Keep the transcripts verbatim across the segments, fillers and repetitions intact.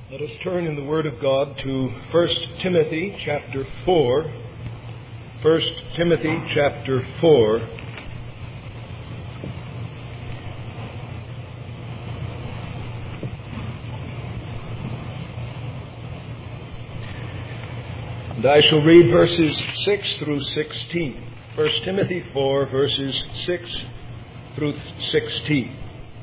Let us turn in the Word of God to First Timothy chapter four. First Timothy chapter four. And I shall read verses six through sixteen. First Timothy four, verses six through sixteen.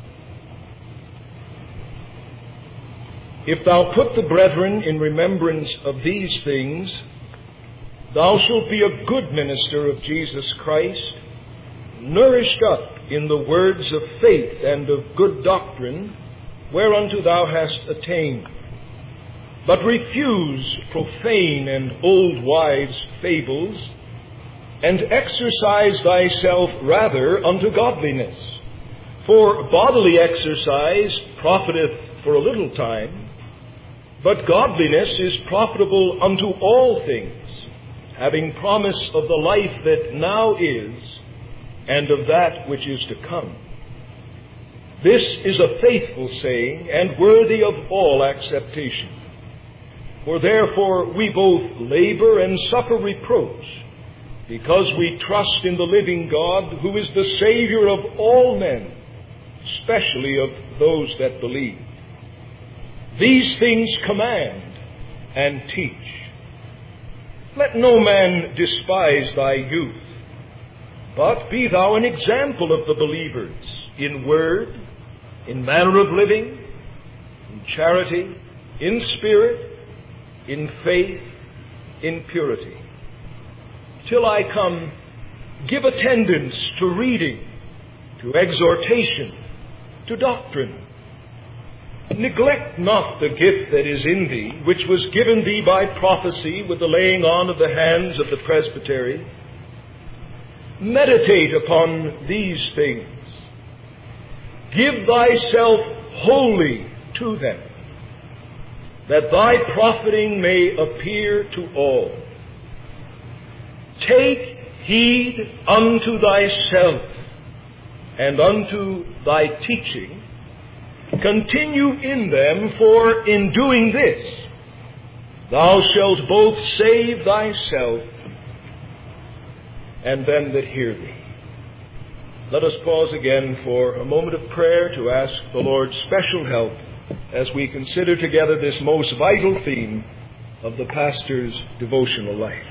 If thou put the brethren in remembrance of these things, thou shalt be a good minister of Jesus Christ, nourished up in the words of faith and of good doctrine, whereunto thou hast attained. But refuse profane and old wives' fables, and exercise thyself rather unto godliness. For bodily exercise profiteth for a little time, but godliness is profitable unto all things, having promise of the life that now is, and of that which is to come. This is a faithful saying, and worthy of all acceptation. For therefore we both labor and suffer reproach, because we trust in the living God, who is the Savior of all men, especially of those that believe. These things command and teach. Let no man despise thy youth, but be thou an example of the believers in word, in manner of living, in charity, in spirit, in faith, in purity. Till I come, give attendance to reading, to exhortation, to doctrine. Neglect not the gift that is in thee, which was given thee by prophecy with the laying on of the hands of the presbytery. Meditate upon these things. Give thyself wholly to them, that thy profiting may appear to all. Take heed unto thyself and unto thy teaching. Continue in them, for in doing this thou shalt both save thyself and them that hear thee. Let us pause again for a moment of prayer to ask the Lord's special help as we consider together this most vital theme of the pastor's devotional life.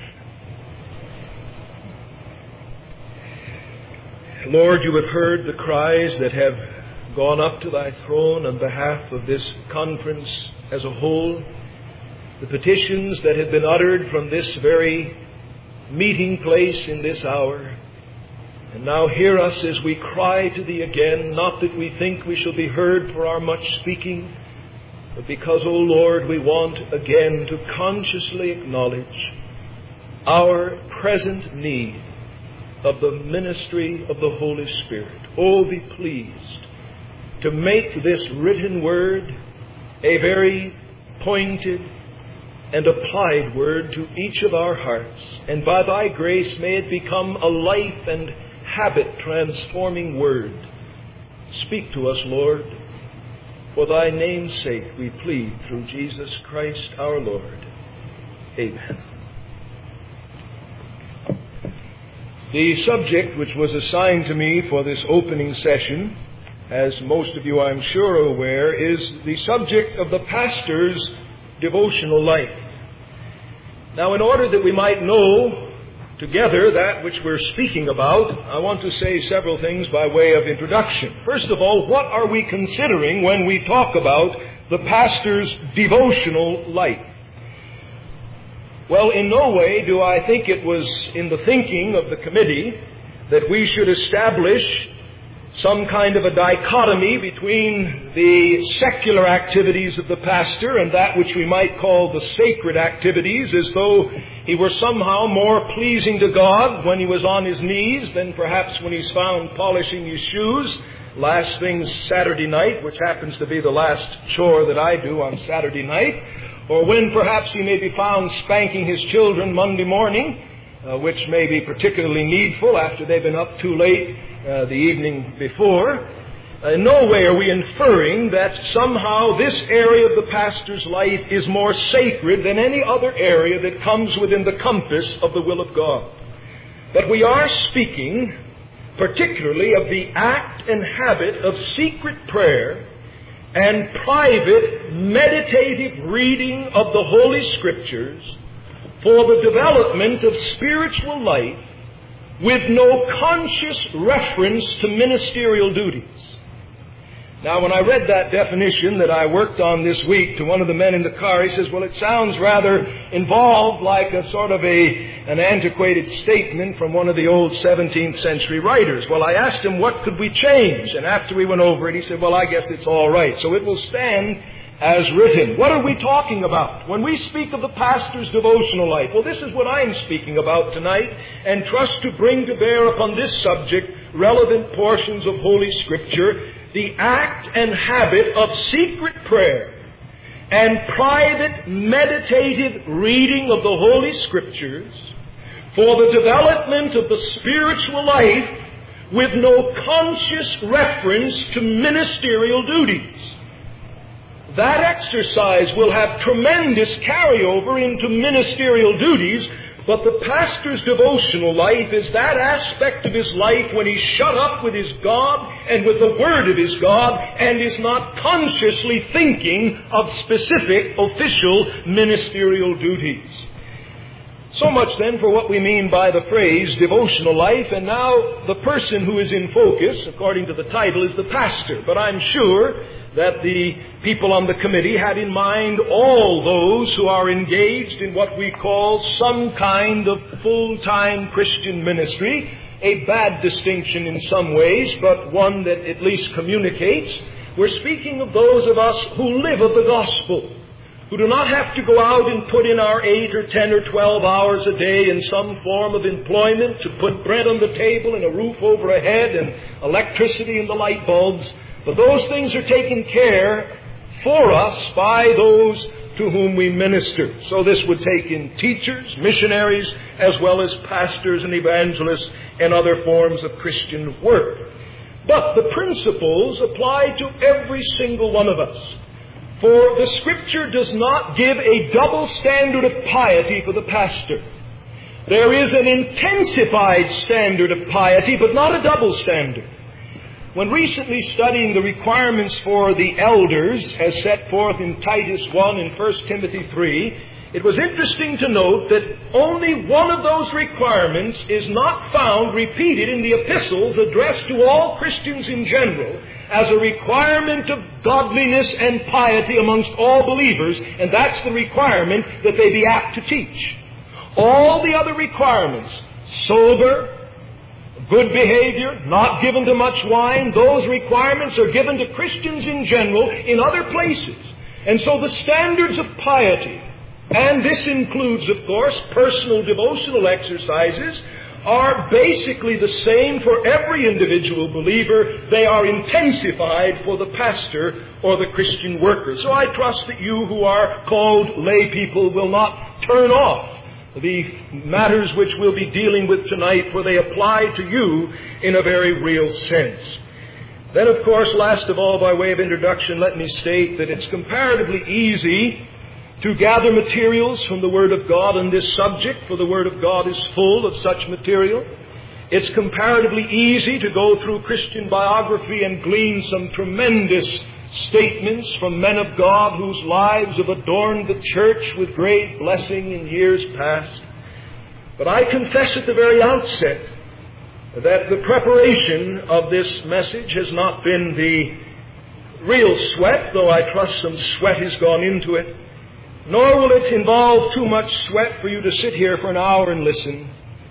Lord, you have heard the cries that have gone up to thy throne on behalf of this conference as a whole, the petitions that have been uttered from this very meeting place in this hour. And now hear us as we cry to thee again, not that we think we shall be heard for our much speaking, but because, O Lord, we want again to consciously acknowledge our present need of the ministry of the Holy Spirit. Oh, be pleased to make this written word a very pointed and applied word to each of our hearts. And by thy grace may it become a life and habit transforming word. Speak to us, Lord. For thy name's sake we plead through Jesus Christ our Lord. Amen. The subject which was assigned to me for this opening session, as most of you I'm sure are aware, is the subject of the pastor's devotional life. Now, in order that we might know together that which we're speaking about, I want to say several things by way of introduction. First of all, what are we considering when we talk about the pastor's devotional life? Well, in no way do I think it was in the thinking of the committee that we should establish some kind of a dichotomy between the secular activities of the pastor and that which we might call the sacred activities, as though he were somehow more pleasing to God when he was on his knees than perhaps when he's found polishing his shoes last thing Saturday night, which happens to be the last chore that I do on Saturday night, or when perhaps he may be found spanking his children Monday morning, uh, which may be particularly needful after they've been up too late uh, the evening before. In no way are we inferring that somehow this area of the pastor's life is more sacred than any other area that comes within the compass of the will of God. But we are speaking particularly of the act and habit of secret prayer and private meditative reading of the Holy Scriptures for the development of spiritual life with no conscious reference to ministerial duties. Now, when I read that definition that I worked on this week to one of the men in the car, he says, well, it sounds rather involved like a sort of a an antiquated statement from one of the old seventeenth century writers. Well, I asked him, what could we change? And after we went over it, he said, well, I guess it's all right. So it will stand as written. What are we talking about? When we speak of the pastor's devotional life, well, this is what I'm speaking about tonight, and trust to bring to bear upon this subject relevant portions of Holy Scripture, the act and habit of secret prayer and private meditative reading of the Holy Scriptures for the development of the spiritual life with no conscious reference to ministerial duties. That exercise will have tremendous carryover into ministerial duties, but the pastor's devotional life is that aspect of his life when he's shut up with his God and with the Word of his God and is not consciously thinking of specific official ministerial duties. So much then for what we mean by the phrase devotional life, and now the person who is in focus, according to the title, is the pastor. But I'm sure that the people on the committee had in mind all those who are engaged in what we call some kind of full-time Christian ministry, a bad distinction in some ways, but one that at least communicates. We're speaking of those of us who live of the gospel, who do not have to go out and put in our eight or ten or twelve hours a day in some form of employment to put bread on the table and a roof over our head and electricity in the light bulbs. But those things are taken care for us by those to whom we minister. So this would take in teachers, missionaries, as well as pastors and evangelists and other forms of Christian work. But the principles apply to every single one of us. For the Scripture does not give a double standard of piety for the pastor. There is an intensified standard of piety, but not a double standard. When recently studying the requirements for the elders, as set forth in Titus one and First Timothy three, it was interesting to note that only one of those requirements is not found repeated in the epistles addressed to all Christians in general as a requirement of godliness and piety amongst all believers, and that's the requirement that they be apt to teach. All the other requirements, sober, good behavior, not given to much wine, those requirements are given to Christians in general in other places. And so the standards of piety, and this includes, of course, personal devotional exercises, are basically the same for every individual believer. They are intensified for the pastor or the Christian worker. So I trust that you who are called lay people will not turn off the matters which we'll be dealing with tonight, for they apply to you in a very real sense. Then, of course, last of all, by way of introduction, let me state that it's comparatively easy to gather materials from the Word of God on this subject, for the Word of God is full of such material. It's comparatively easy to go through Christian biography and glean some tremendous statements from men of God whose lives have adorned the church with great blessing in years past. But I confess at the very outset that the preparation of this message has not been the real sweat, though I trust some sweat has gone into it. Nor will it involve too much sweat for you to sit here for an hour and listen.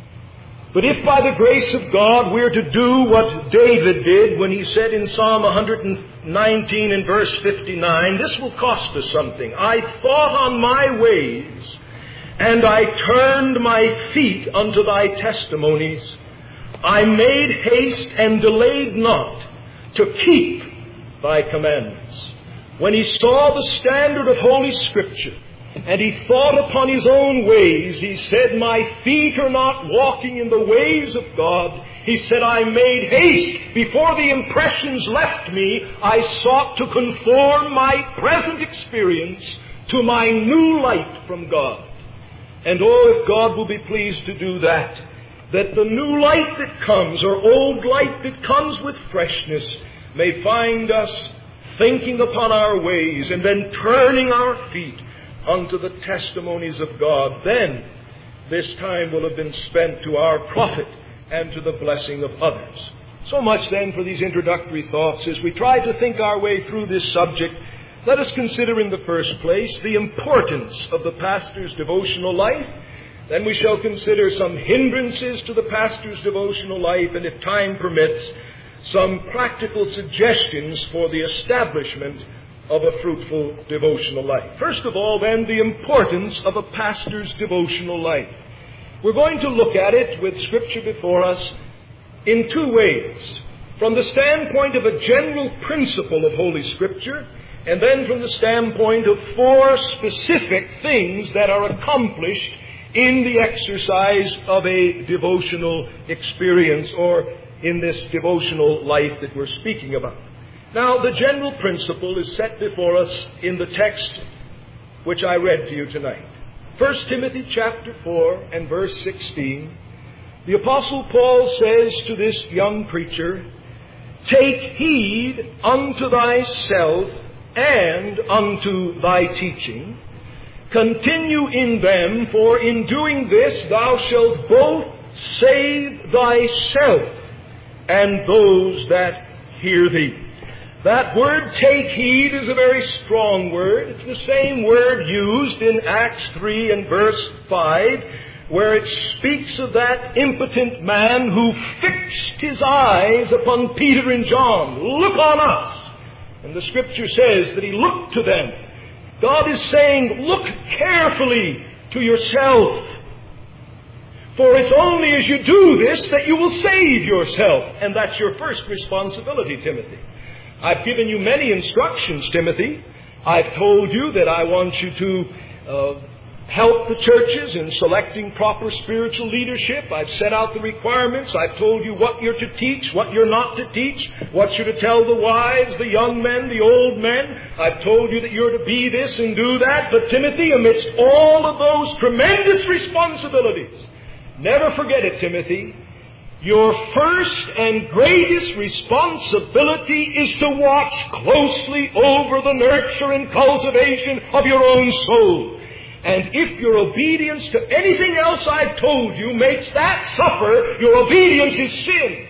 But if by the grace of God we're to do what David did when he said in Psalm one nineteen and verse fifty-nine, this will cost us something. I thought on my ways, and I turned my feet unto thy testimonies. I made haste and delayed not to keep thy commandments. When he saw the standard of Holy Scripture, and he thought upon his own ways, he said, my feet are not walking in the ways of God. He said, I made haste. Before the impressions left me, I sought to conform my present experience to my new light from God. And oh, if God will be pleased to do that, that the new light that comes, or old light that comes with freshness, may find us thinking upon our ways and then turning our feet unto the testimonies of God. Then this time will have been spent to our profit and to the blessing of others. So much then for these introductory thoughts. As we try to think our way through this subject, let us consider in the first place the importance of the pastor's devotional life. Then we shall consider some hindrances to the pastor's devotional life, and if time permits, some practical suggestions for the establishment of a fruitful devotional life. First of all, then, the importance of a pastor's devotional life. We're going to look at it with Scripture before us in two ways. From the standpoint of a general principle of Holy Scripture, and then from the standpoint of four specific things that are accomplished in the exercise of a devotional experience, or in this devotional life that we're speaking about. Now, the general principle is set before us in the text which I read to you tonight. First Timothy chapter four and verse sixteen. The Apostle Paul says to this young preacher, take heed unto thyself and unto thy teaching. Continue in them, for in doing this thou shalt both save thyself and those that hear thee. That word, take heed, is a very strong word. It's the same word used in Acts three and verse five, where it speaks of that impotent man who fixed his eyes upon Peter and John. Look on us. And the Scripture says that he looked to them. God is saying, look carefully to yourself. For it's only as you do this that you will save yourself. And that's your first responsibility, Timothy. I've given you many instructions, Timothy. I've told you that I want you to uh, help the churches in selecting proper spiritual leadership. I've set out the requirements. I've told you what you're to teach, what you're not to teach, what you're to tell the wives, the young men, the old men. I've told you that you're to be this and do that. But Timothy, amidst all of those tremendous responsibilities, never forget it, Timothy, your first and greatest responsibility is to watch closely over the nurture and cultivation of your own soul. And if your obedience to anything else I've told you makes that suffer, your obedience is sin.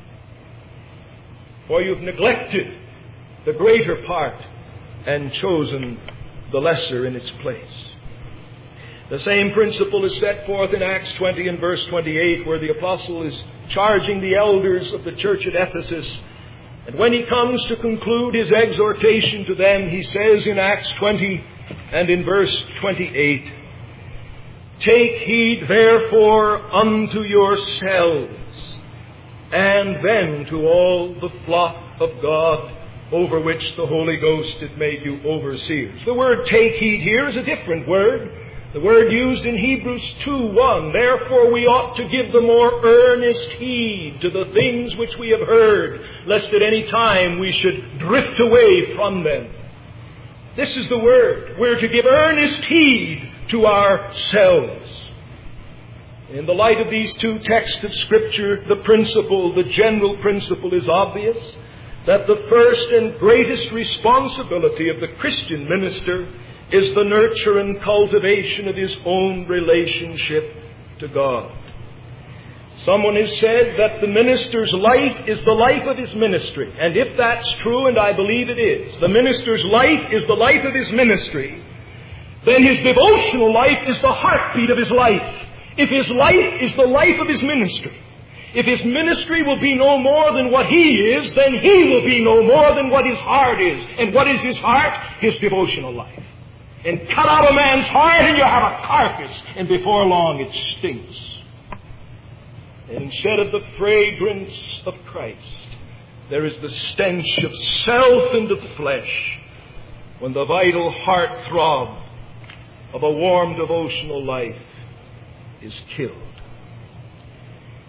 For you've neglected the greater part and chosen the lesser in its place. The same principle is set forth in Acts twenty and verse twenty-eight, where the apostle is charging the elders of the church at Ephesus. And when he comes to conclude his exhortation to them, he says in Acts twenty and in verse twenty-eight, take heed therefore unto yourselves, and then to all the flock of God, over which the Holy Ghost hath made you overseers. The word take heed here is a different word. The word used in Hebrews two one, therefore we ought to give the more earnest heed to the things which we have heard, lest at any time we should drift away from them. This is the word. We're to give earnest heed to ourselves. In the light of these two texts of Scripture, the principle, the general principle is obvious, that the first and greatest responsibility of the Christian minister is the nurture and cultivation of his own relationship to God. Someone has said that the minister's life is the life of his ministry. And if that's true, and I believe it is, the minister's life is the life of his ministry, then his devotional life is the heartbeat of his life. If his life is the life of his ministry, if his ministry will be no more than what he is, then he will be no more than what his heart is. And what is his heart? His devotional life. And cut out a man's heart and you have a carcass, and before long it stinks. And instead of the fragrance of Christ, there is the stench of self and of flesh, when the vital heart throb of a warm devotional life is killed.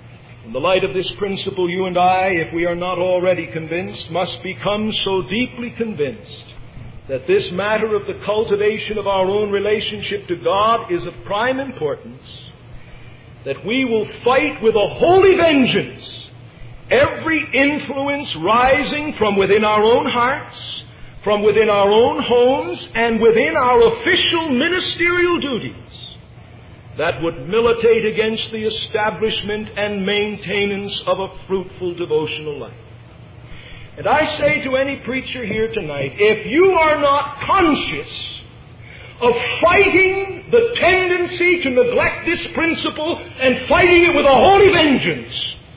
In the light of this principle, you and I, if we are not already convinced, must become so deeply convinced that this matter of the cultivation of our own relationship to God is of prime importance, that we will fight with a holy vengeance every influence rising from within our own hearts, from within our own homes, and within our official ministerial duties that would militate against the establishment and maintenance of a fruitful devotional life. And I say to any preacher here tonight, if you are not conscious of fighting the tendency to neglect this principle and fighting it with a holy vengeance,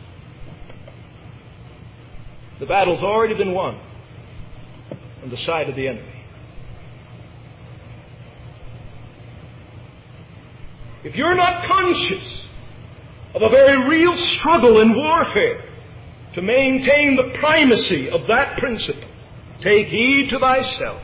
the battle's already been won on the side of the enemy. If you're not conscious of a very real struggle and warfare to maintain the primacy of that principle, take heed to thyself,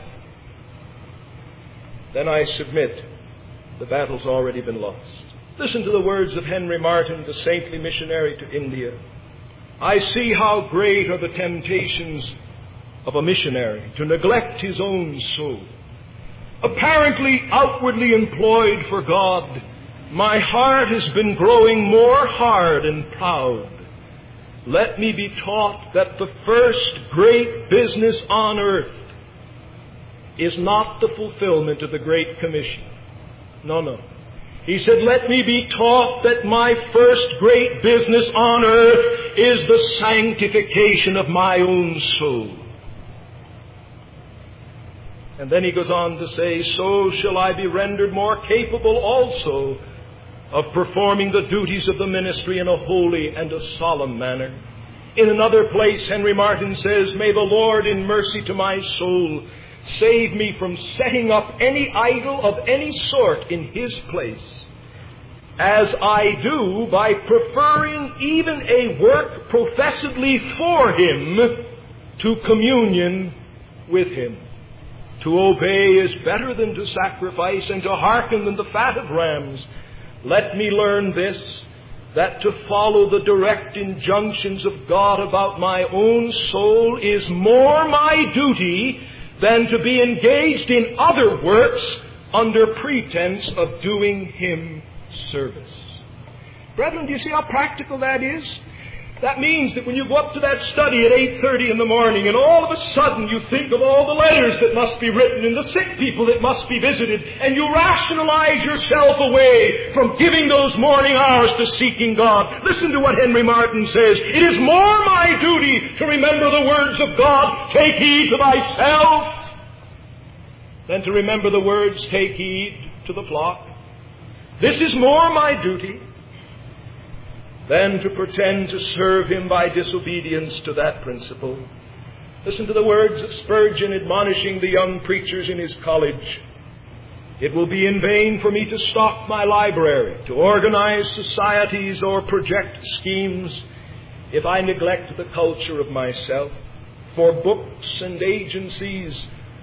then I submit the battle's already been lost. Listen to the words of Henry Martyn, the saintly missionary to India. I see how great are the temptations of a missionary to neglect his own soul. Apparently outwardly employed for God, my heart has been growing more hard and proud. Let me be taught that the first great business on earth is not the fulfillment of the Great Commission. No, no. He said, let me be taught that my first great business on earth is the sanctification of my own soul. And then he goes on to say, so shall I be rendered more capable also of performing the duties of the ministry in a holy and a solemn manner. In another place, Henry Martyn says, may the Lord in mercy to my soul save me from setting up any idol of any sort in His place, as I do by preferring even a work professedly for Him to communion with Him. To obey is better than to sacrifice, and to hearken than the fat of rams. Let me learn this, that to follow the direct injunctions of God about my own soul is more my duty than to be engaged in other works under pretense of doing Him service. Brethren, do you see how practical that is? That means that when you go up to that study at eight thirty in the morning and all of a sudden you think of all the letters that must be written and the sick people that must be visited, and you rationalize yourself away from giving those morning hours to seeking God. Listen to what Henry Martyn says. It is more my duty to remember the words of God, take heed to thyself, than to remember the words, take heed to the flock. This is more my duty than to pretend to serve Him by disobedience to that principle. Listen to the words of Spurgeon admonishing the young preachers in his college. It will be in vain for me to stock my library, to organize societies or project schemes, if I neglect the culture of myself. For books and agencies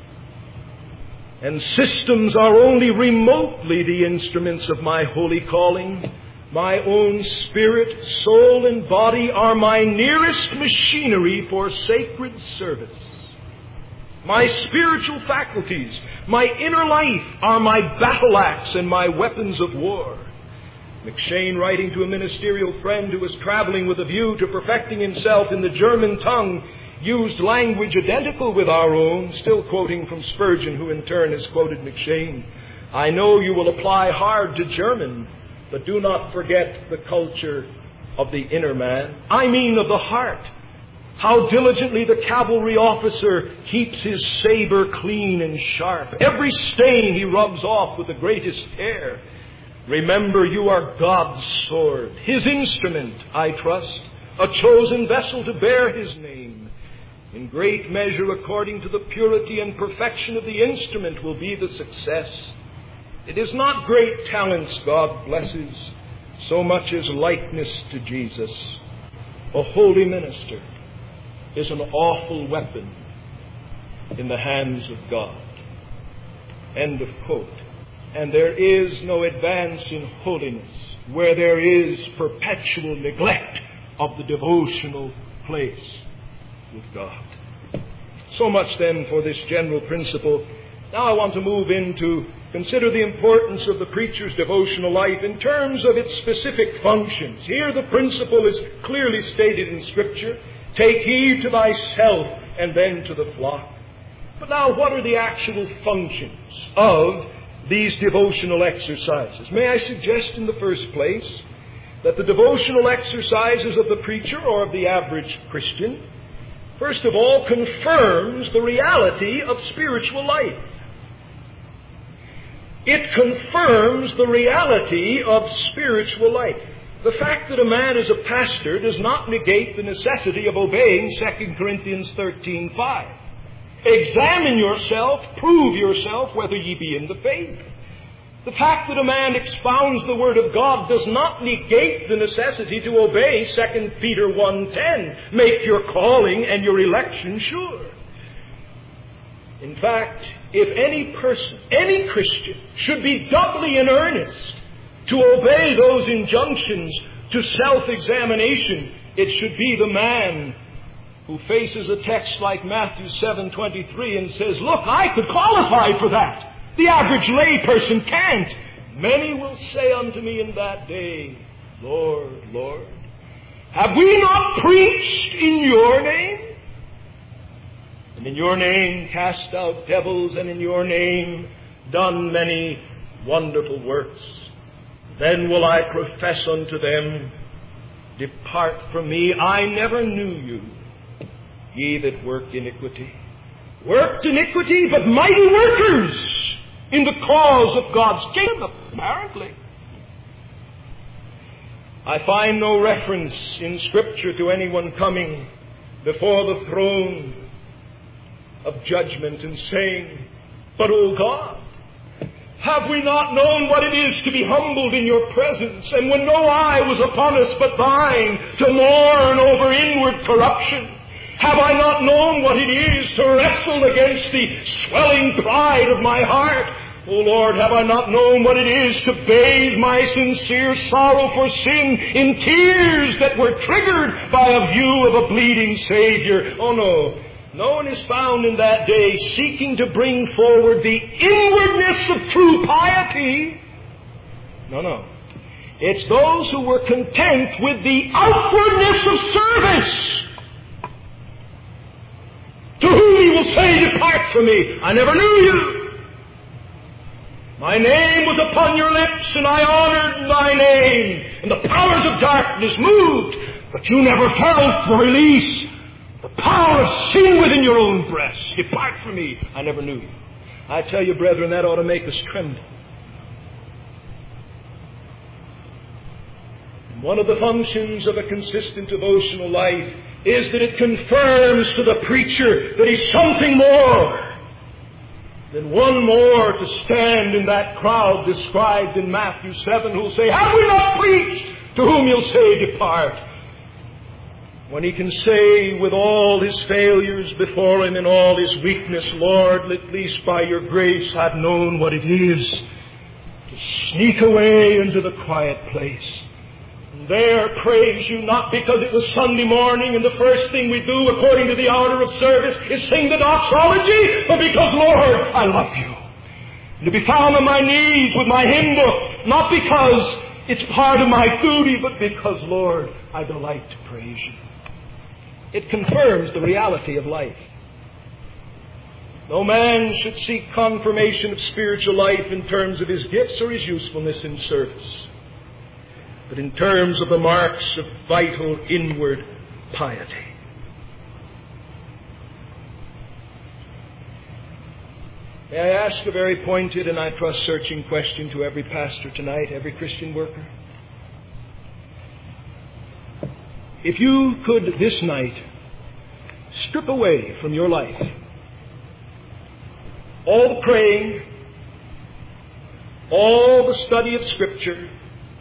and systems are only remotely the instruments of my holy calling. My own spirit, soul, and body are my nearest machinery for sacred service. My spiritual faculties, my inner life, are my battle axe and my weapons of war. McCheyne, writing to a ministerial friend who was traveling with a view to perfecting himself in the German tongue, used language identical with our own, still quoting from Spurgeon, who in turn has quoted McCheyne. I know you will apply hard to German, but do not forget the culture of the inner man. I mean of the heart. How diligently the cavalry officer keeps his saber clean and sharp. Every stain he rubs off with the greatest care. Remember, you are God's sword, His instrument, I trust, a chosen vessel to bear His name. In great measure, according to the purity and perfection of the instrument, will be the success. It is not great talents God blesses, so much as likeness to Jesus. A holy minister is an awful weapon in the hands of God. End of quote. And there is no advance in holiness where there is perpetual neglect of the devotional place with God. So much then for this general principle. Now I want to move into consider the importance of the preacher's devotional life in terms of its specific functions. Here the principle is clearly stated in Scripture. Take heed to thyself and then to the flock. But now what are the actual functions of these devotional exercises? May I suggest in the first place that the devotional exercises of the preacher or of the average Christian, first of all, confirms the reality of spiritual life. It confirms the reality of spiritual life. The fact that a man is a pastor does not negate the necessity of obeying Second Corinthians thirteen five. Examine yourself, prove yourself whether ye be in the faith. The fact that a man expounds the Word of God does not negate the necessity to obey Second Peter one ten. Make your calling and your election sure. In fact, if any person, any Christian, should be doubly in earnest to obey those injunctions to self-examination, it should be the man who faces a text like Matthew seven twenty-three and says, look, I could qualify for that. The average lay person can't. Many will say unto me in that day, Lord, Lord, have we not preached in your name? And in your name cast out devils, and in your name done many wonderful works. Then will I profess unto them, depart from me, I never knew you, ye that work iniquity. Worked iniquity, but mighty workers in the cause of God's kingdom, apparently. I find no reference in Scripture to anyone coming before the throne of judgment and saying, but, O God, have we not known what it is to be humbled in your presence, and when no eye was upon us but thine, to mourn over inward corruption? Have I not known what it is to wrestle against the swelling pride of my heart? O Lord, have I not known what it is to bathe my sincere sorrow for sin in tears that were triggered by a view of a bleeding Savior? Oh no. No one is found in that day seeking to bring forward the inwardness of true piety. No, no. It's those who were content with the outwardness of service, to whom he will say, depart from me, I never knew you. My name was upon your lips, and I honored thy name, and the powers of darkness moved, but you never felt for release. The power of sin within your own breast. Depart from me, I never knew you. I tell you, brethren, that ought to make us tremble. And one of the functions of a consistent devotional life is that it confirms to the preacher that he's something more than one more to stand in that crowd described in Matthew seven who'll say, have we not preached? To whom you'll say, depart. When he can say with all his failures before him and all his weakness, Lord, at least by your grace I've known what it is to sneak away into the quiet place. And there praise you, not because it was Sunday morning and the first thing we do according to the order of service is sing the doxology, but because, Lord, I love you. And to be found on my knees with my hymn book, not because it's part of my duty, but because, Lord, I delight to praise you. It confirms the reality of life. No man should seek confirmation of spiritual life in terms of his gifts or his usefulness in service, but in terms of the marks of vital inward piety. May I ask a very pointed and I trust searching question to every pastor tonight, every Christian worker? If you could this night strip away from your life all the praying, all the study of Scripture,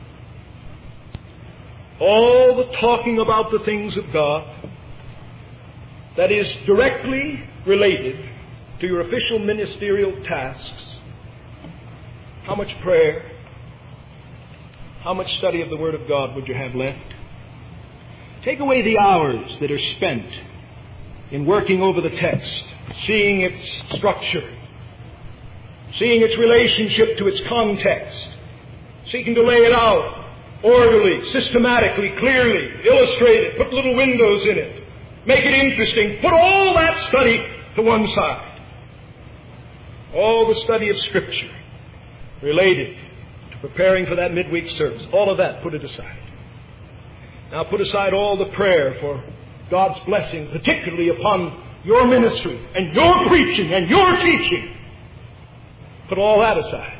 all the talking about the things of God that is directly related to your official ministerial tasks, how much prayer, how much study of the Word of God would you have left? Take away the hours that are spent in working over the text, seeing its structure, seeing its relationship to its context, seeking to lay it out orderly, systematically, clearly, illustrate it, put little windows in it, make it interesting. Put all that study to one side. All the study of Scripture related to preparing for that midweek service, all of that, put it aside. Now put aside all the prayer for God's blessing, particularly upon your ministry and your preaching and your teaching. Put all that aside.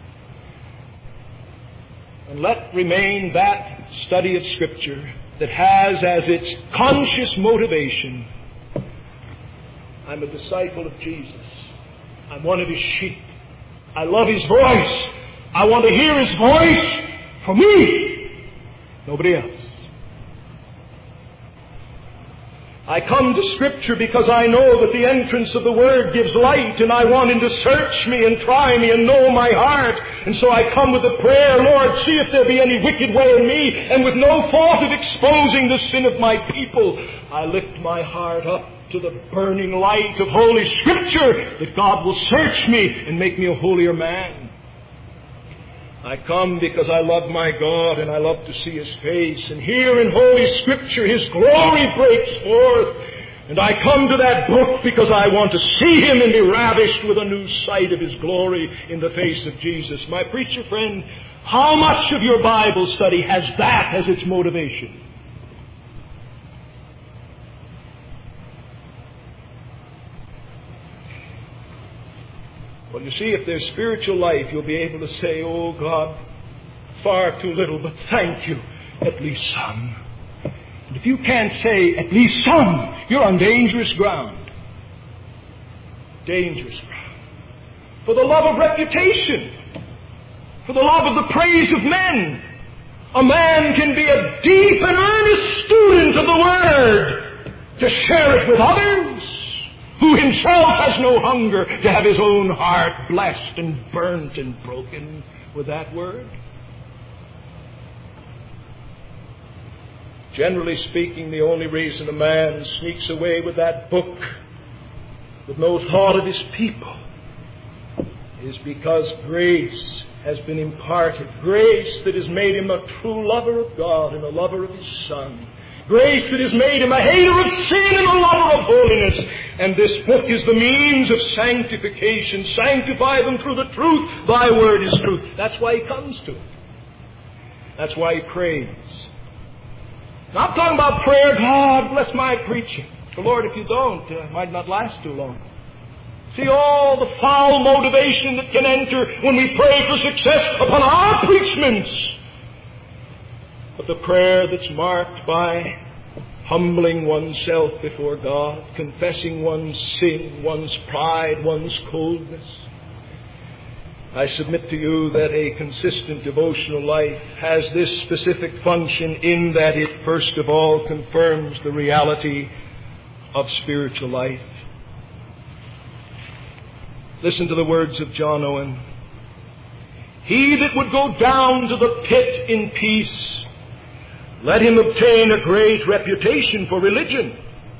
And let remain that study of Scripture that has as its conscious motivation, I'm a disciple of Jesus. I'm one of His sheep. I love His voice. I want to hear His voice for me, nobody else. I come to Scripture because I know that the entrance of the Word gives light, and I want Him to search me and try me and know my heart. And so I come with a prayer, Lord, see if there be any wicked way in me, and with no thought of exposing the sin of my people, I lift my heart up to the burning light of Holy Scripture, that God will search me and make me a holier man. I come because I love my God and I love to see His face. And here in Holy Scripture His glory breaks forth. And I come to that book because I want to see Him and be ravished with a new sight of His glory in the face of Jesus. My preacher friend, how much of your Bible study has that as its motivation? Well, you see, if there's spiritual life, you'll be able to say, oh, God, far too little, but thank you, at least some. And if you can't say, at least some, you're on dangerous ground. Dangerous ground. For the love of reputation, for the love of the praise of men, a man can be a deep and earnest student of the Word to share it with others, who himself has no hunger to have his own heart blessed and burnt and broken with that Word. Generally speaking, the only reason a man sneaks away with that book with no thought of his people is because grace has been imparted. Grace that has made him a true lover of God and a lover of His Son. Grace that has made him a hater of sin and a lover of holiness. And this book is the means of sanctification. Sanctify them through the truth. Thy word is truth. That's why he comes to it. That's why he prays. Now, I'm talking about prayer. God, bless my preaching. The Lord, if you don't, uh, it might not last too long. See all the foul motivation that can enter when we pray for success upon our preachments. But the prayer that's marked by humbling oneself before God, confessing one's sin, one's pride, one's coldness. I submit to you that a consistent devotional life has this specific function in that it first of all confirms the reality of spiritual life. Listen to the words of John Owen. He that would go down to the pit in peace, let him obtain a great reputation for religion,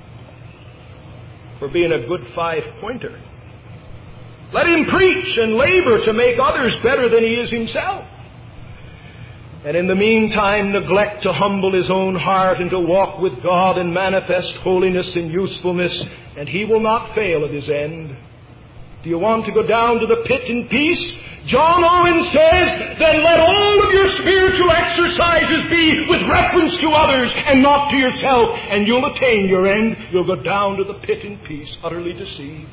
for being a good five-pointer. Let him preach and labor to make others better than he is himself. And in the meantime neglect to humble his own heart and to walk with God and manifest holiness and usefulness, and he will not fail at his end. Do you want to go down to the pit in peace? John Owen says, then let all of your spiritual exercises be with reference to others and not to yourself, and you'll attain your end. You'll go down to the pit in peace, utterly deceived.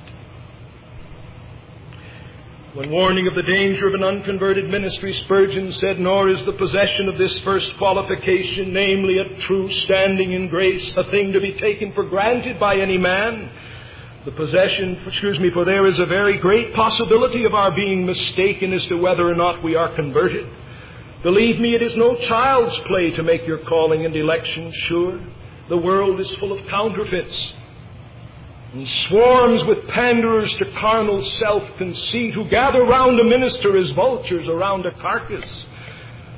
When warning of the danger of an unconverted ministry, Spurgeon said, nor is the possession of this first qualification, namely a true standing in grace, a thing to be taken for granted by any man. The possession, excuse me, for there is a very great possibility of our being mistaken as to whether or not we are converted. Believe me, it is no child's play to make your calling and election sure. The world is full of counterfeits and swarms with panderers to carnal self-conceit who gather round a minister as vultures around a carcass.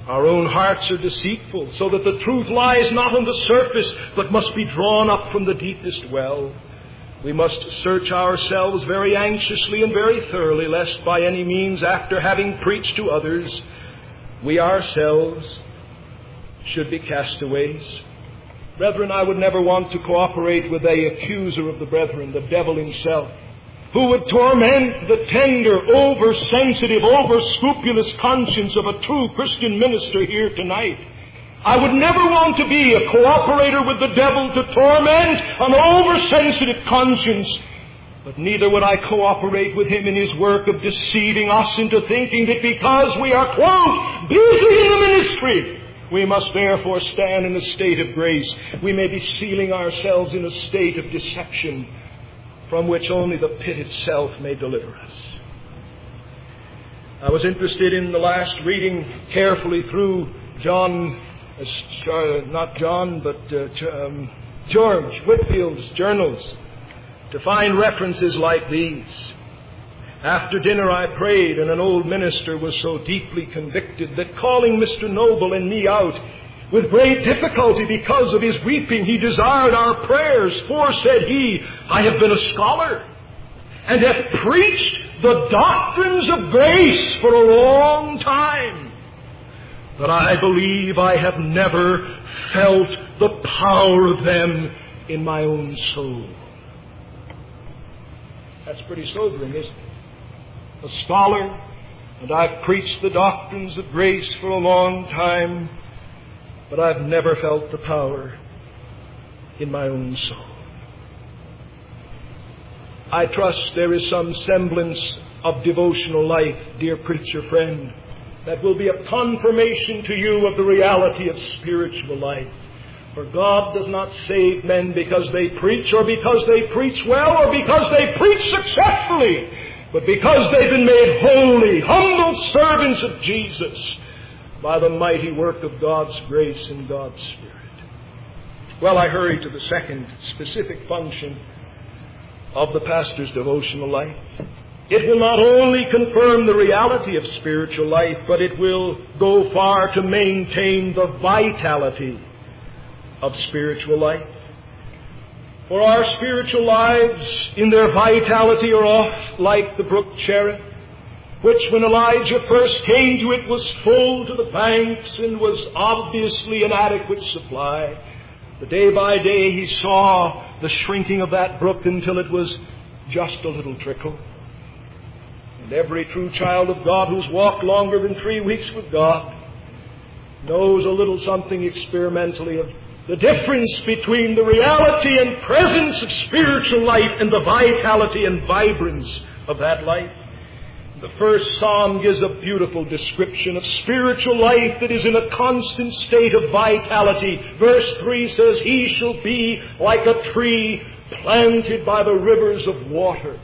Our own hearts are deceitful, so that the truth lies not on the surface, but must be drawn up from the deepest well. We must search ourselves very anxiously and very thoroughly, lest by any means, after having preached to others, we ourselves should be castaways. Brethren, I would never want to cooperate with the accuser of the brethren, the devil himself, who would torment the tender, oversensitive, over-scrupulous conscience of a true Christian minister here tonight. I would never want to be a cooperator with the devil to torment an oversensitive conscience, but neither would I cooperate with him in his work of deceiving us into thinking that because we are, quote, busy in the ministry, we must therefore stand in a state of grace. We may be sealing ourselves in a state of deception from which only the pit itself may deliver us. I was interested in the last reading carefully through John, uh, not John, but uh, um, George Whitfield's journals to find references like these. After dinner I prayed, and an old minister was so deeply convicted that calling Mister Noble and me out with great difficulty because of his weeping, he desired our prayers. For, said he, I have been a scholar and have preached the doctrines of grace for a long time, but I believe I have never felt the power of them in my own soul. That's pretty sobering, isn't it? A scholar, and I've preached the doctrines of grace for a long time, but I've never felt the power in my own soul. I trust there is some semblance of devotional life, dear preacher friend, that will be a confirmation to you of the reality of spiritual life. For God does not save men because they preach, or because they preach well, or because they preach successfully, but because they've been made holy, humble servants of Jesus by the mighty work of God's grace and God's Spirit. Well, I hurry to the second specific function of the pastor's devotional life. It will not only confirm the reality of spiritual life, but it will go far to maintain the vitality of spiritual life. For our spiritual lives in their vitality are oft like the brook Cherith, which when Elijah first came to it was full to the banks and was obviously an adequate supply. But day by day he saw the shrinking of that brook until it was just a little trickle. And every true child of God who's walked longer than three weeks with God knows a little something experimentally of the difference between the reality and presence of spiritual life and the vitality and vibrance of that life. The first psalm gives a beautiful description of spiritual life that is in a constant state of vitality. Verse three says, he shall be like a tree planted by the rivers of water.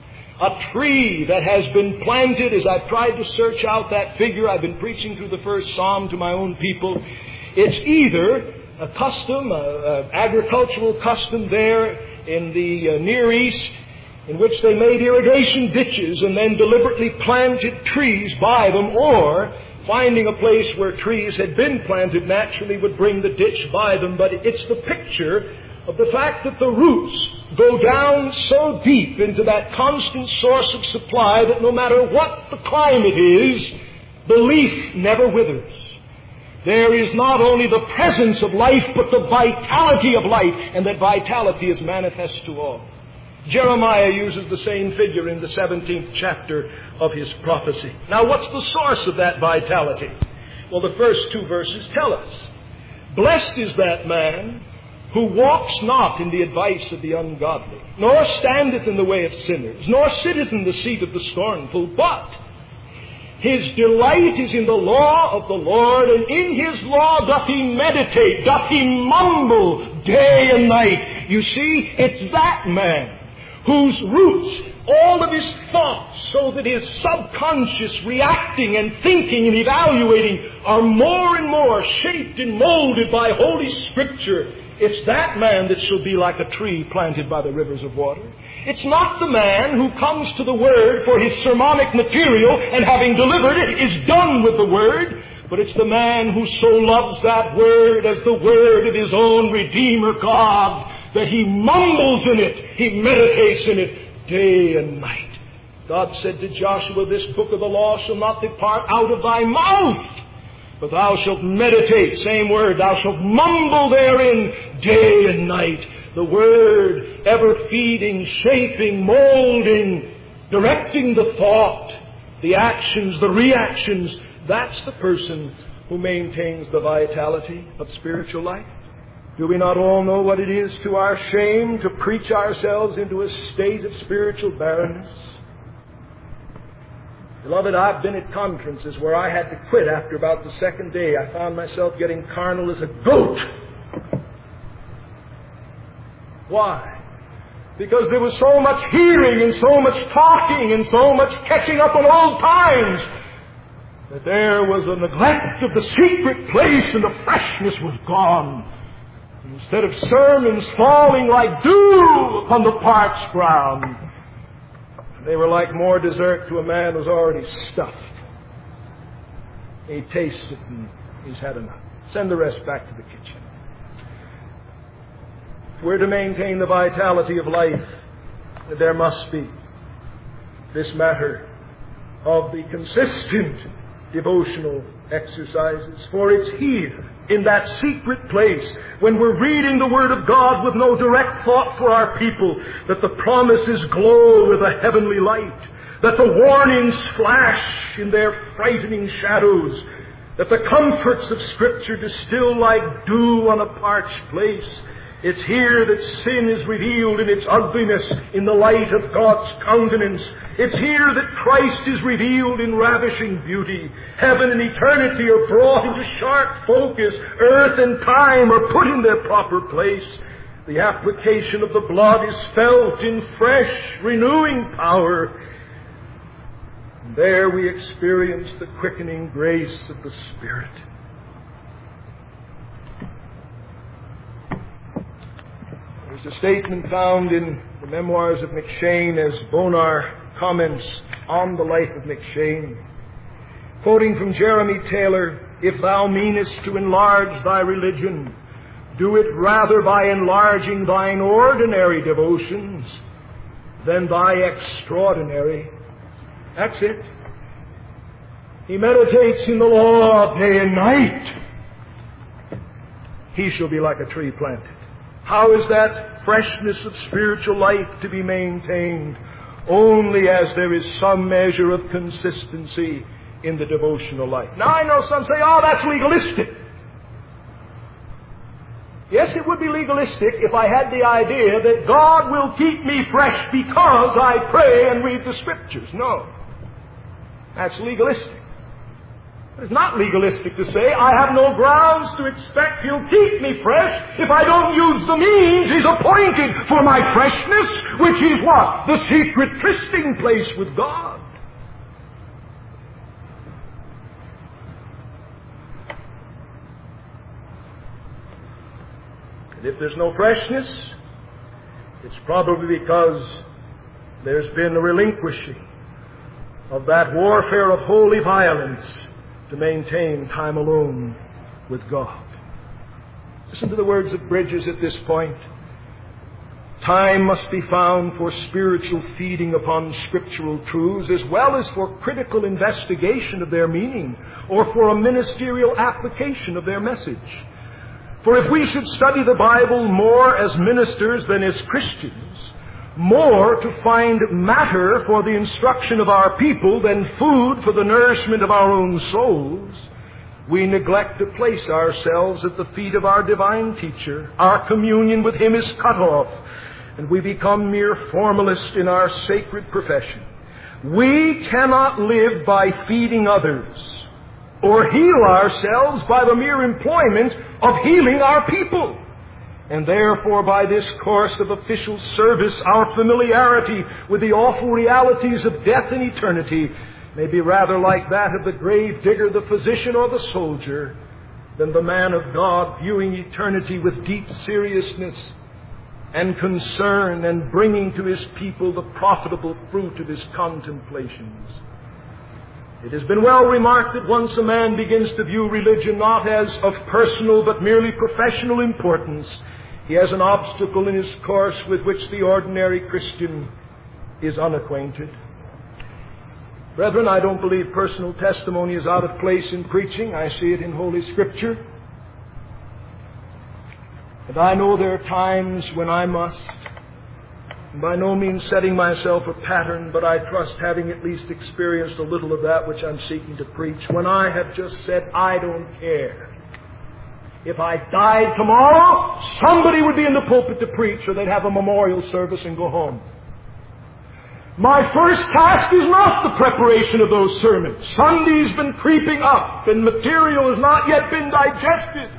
A tree that has been planted, as I've tried to search out that figure, I've been preaching through the first psalm to my own people. It's either a custom, an agricultural custom there in the uh, Near East, in which they made irrigation ditches and then deliberately planted trees by them, or finding a place where trees had been planted naturally would bring the ditch by them. But it's the picture of the fact that the roots go down so deep into that constant source of supply that no matter what the climate is, the leaf never withers. There is not only the presence of life, but the vitality of life, and that vitality is manifest to all. Jeremiah uses the same figure in the seventeenth chapter of his prophecy. Now, what's the source of that vitality? Well, the first two verses tell us. Blessed is that man who walks not in the advice of the ungodly, nor standeth in the way of sinners, nor sitteth in the seat of the scornful, but his delight is in the law of the Lord, and in his law doth he meditate, doth he mumble day and night. You see, it's that man whose roots, all of his thoughts, so that his subconscious reacting and thinking and evaluating are more and more shaped and molded by Holy Scripture. It's that man that shall be like a tree planted by the rivers of water. It's not the man who comes to the Word for his sermonic material and having delivered it is done with the Word, But it's the man who so loves that Word as the Word of his own Redeemer God that he mumbles in it, he meditates in it day and night. God said to Joshua, this book of the law shall not depart out of thy mouth, but thou shalt meditate, same word, thou shalt mumble therein day and night. The Word ever feeding, shaping, molding, directing the thought, the actions, the reactions. That's the person who maintains the vitality of spiritual life. Do we not all know what it is to our shame to preach ourselves into a state of spiritual barrenness? Beloved, I've been at conferences where I had to quit after about the second day. I found myself getting carnal as a goat. Why? Because there was so much hearing and so much talking and so much catching up on old times that there was a neglect of the secret place and the freshness was gone. Instead of sermons falling like dew upon the parched ground, they were like more dessert to a man who's already stuffed. He tastes it and he's had enough. Send the rest back to the kitchen. If we're to maintain the vitality of life, there must be this matter of the consistent devotional exercises. For it's here, in that secret place, when we're reading the Word of God with no direct thought for our people, that the promises glow with a heavenly light, that the warnings flash in their frightening shadows, that the comforts of Scripture distill like dew on a parched place. It's here that sin is revealed in its ugliness in the light of God's countenance. It's here that Christ is revealed in ravishing beauty. Heaven and eternity are brought into sharp focus. Earth and time are put in their proper place. The application of the blood is felt in fresh, renewing power. And there we experience the quickening grace of the Spirit. There's a statement found in the memoirs of McCheyne as Bonar comments on the life of McCheyne. Quoting from Jeremy Taylor, if thou meanest to enlarge thy religion, do it rather by enlarging thine ordinary devotions than thy extraordinary. That's it. He meditates in the law day and night. He shall be like a tree planted. How is that freshness of spiritual life to be maintained? Only as there is some measure of consistency in the devotional life. Now I know some say, oh, that's legalistic. Yes, it would be legalistic if I had the idea that God will keep me fresh because I pray and read the Scriptures. No. That's legalistic. It's not legalistic to say, I have no grounds to expect He'll keep me fresh if I don't use the means He's appointed for my freshness, which is what? The secret trysting place with God. And if there's no freshness, it's probably because there's been a relinquishing of that warfare of holy violence to maintain time alone with God. Listen to the words of Bridges at this point. Time must be found for spiritual feeding upon scriptural truths as well as for critical investigation of their meaning or for a ministerial application of their message. For if we should study the Bible more as ministers than as Christians, more to find matter for the instruction of our people than food for the nourishment of our own souls, we neglect to place ourselves at the feet of our divine teacher. Our communion with Him is cut off, and we become mere formalists in our sacred profession. We cannot live by feeding others or heal ourselves by the mere employment of healing our people. And therefore, by this course of official service, our familiarity with the awful realities of death and eternity may be rather like that of the grave digger, the physician, or the soldier, than the man of God viewing eternity with deep seriousness and concern and bringing to his people the profitable fruit of his contemplations. It has been well remarked that once a man begins to view religion not as of personal but merely professional importance, he has an obstacle in his course with which the ordinary Christian is unacquainted. Brethren, I don't believe personal testimony is out of place in preaching. I see it in Holy Scripture. And I know there are times when I must, by no means setting myself a pattern, but I trust having at least experienced a little of that which I'm seeking to preach, when I have just said, I don't care. If I died tomorrow, somebody would be in the pulpit to preach, or they'd have a memorial service and go home. My first task is not the preparation of those sermons. Sunday's been creeping up, and material has not yet been digested.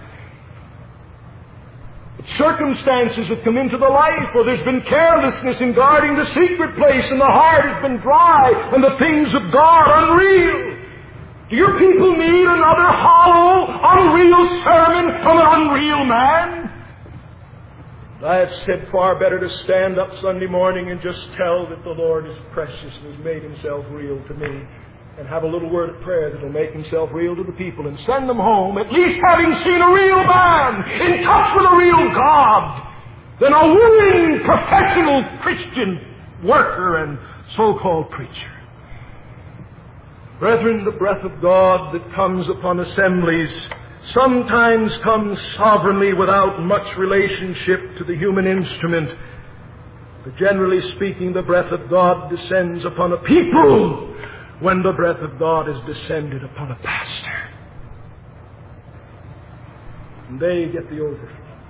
But circumstances have come into the life, or there's been carelessness in guarding the secret place, and the heart has been dry, and the things of God unreal. Do your people need another hollow, unreal sermon from an unreal man? I have said far better to stand up Sunday morning and just tell that the Lord is precious and has made Himself real to me, and have a little word of prayer that will make Himself real to the people, and send them home at least having seen a real man in touch with a real God, than a willing professional Christian worker and so-called preacher. Brethren, the breath of God that comes upon assemblies sometimes comes sovereignly without much relationship to the human instrument. But generally speaking, the breath of God descends upon a people when the breath of God has descended upon a pastor. And they get the overflow.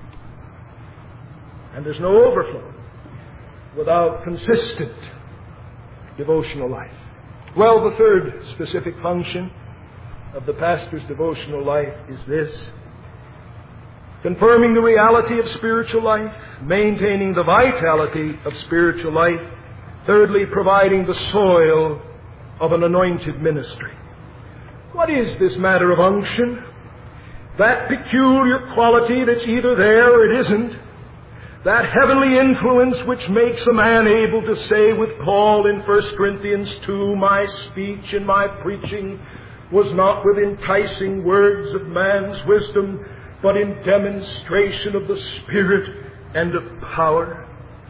And there's no overflow without consistent devotional life. Well, the third specific function of the pastor's devotional life is this: confirming the reality of spiritual life, maintaining the vitality of spiritual life, thirdly, providing the soil of an anointed ministry. What is this matter of unction? That peculiar quality that's either there or it isn't. That heavenly influence which makes a man able to say with Paul in First Corinthians two, my speech and my preaching was not with enticing words of man's wisdom, but in demonstration of the Spirit and of power.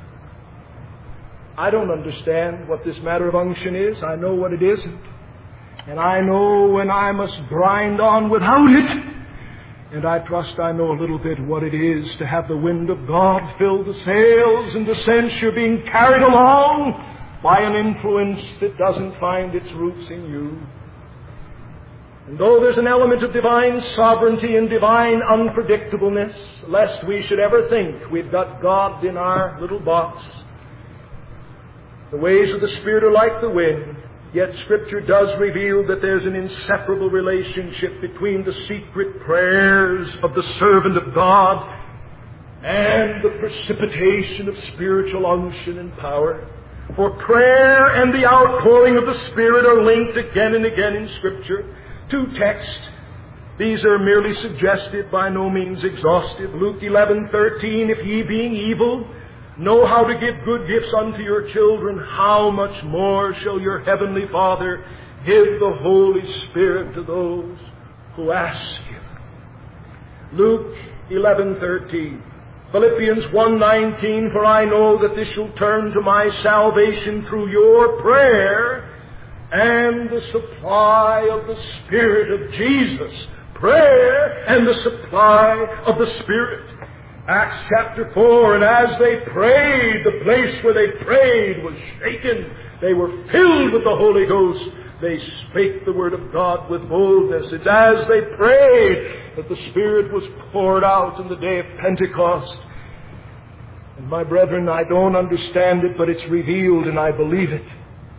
I don't understand what this matter of unction is. I know what it isn't. And I know when I must grind on without it. And I trust I know a little bit what it is to have the wind of God fill the sails and the sense you're being carried along by an influence that doesn't find its roots in you. And though there's an element of divine sovereignty and divine unpredictableness, lest we should ever think we've got God in our little box, the ways of the Spirit are like the wind. Yet Scripture does reveal that there's an inseparable relationship between the secret prayers of the servant of God and the precipitation of spiritual unction and power. For prayer and the outpouring of the Spirit are linked again and again in Scripture. Two texts. These are merely suggestive, by no means exhaustive. Luke eleven thirteen, if ye being evil know how to give good gifts unto your children, how much more shall your heavenly Father give the Holy Spirit to those who ask Him. Luke eleven thirteen. Philippians one nineteen, for I know that this shall turn to my salvation through your prayer and the supply of the Spirit of Jesus. Prayer and the supply of the Spirit. Acts chapter four, and as they prayed, the place where they prayed was shaken. They were filled with the Holy Ghost. They spake the word of God with boldness. It's as they prayed that the Spirit was poured out in the day of Pentecost. And my brethren, I don't understand it, but it's revealed and I believe it.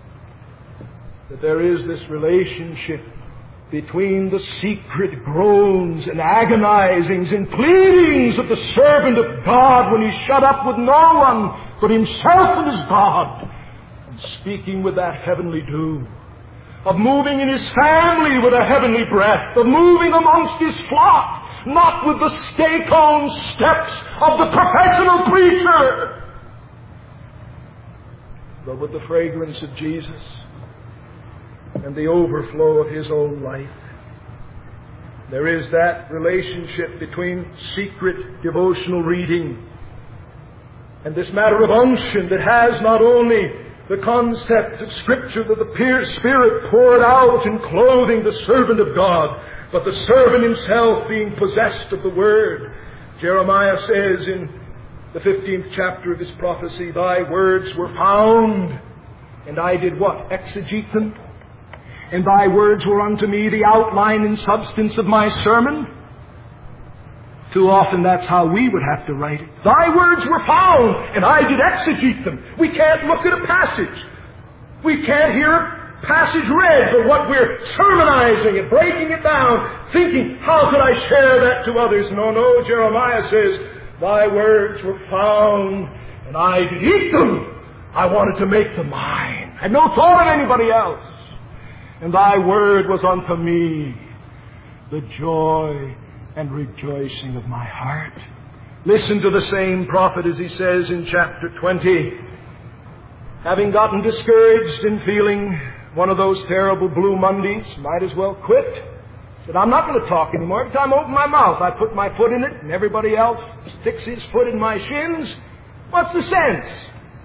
That there is this relationship between the secret groans and agonizings and pleadings of the servant of God when he's shut up with no one but himself and his God, and speaking with that heavenly dew, of moving in his family with a heavenly breath, of moving amongst his flock, not with the stake-on steps of the professional preacher, but with the fragrance of Jesus. and the overflow of His own life. There is that relationship between secret devotional reading and this matter of unction that has not only the concept of Scripture that the Spirit poured out in clothing the servant of God, but the servant himself being possessed of the Word. Jeremiah says in the fifteenth chapter of his prophecy, Thy words were found, and I did what? Exegete them. And Thy words were unto me the outline and substance of my sermon. Too often that's how we would have to write it. Thy words were found, and I did exegete them. We can't look at a passage. We can't hear a passage read, but what we're sermonizing and breaking it down, thinking, how could I share that to others? No, no, Jeremiah says, Thy words were found, and I did eat them. I wanted to make them mine. I had no thought of anybody else. And Thy word was unto me the joy and rejoicing of my heart. Listen to the same prophet as he says in chapter twenty. Having gotten discouraged and feeling one of those terrible blue Mondays, might as well quit. Said, I'm not going to talk anymore. Every time I open my mouth, I put my foot in it, and everybody else sticks his foot in my shins. What's the sense?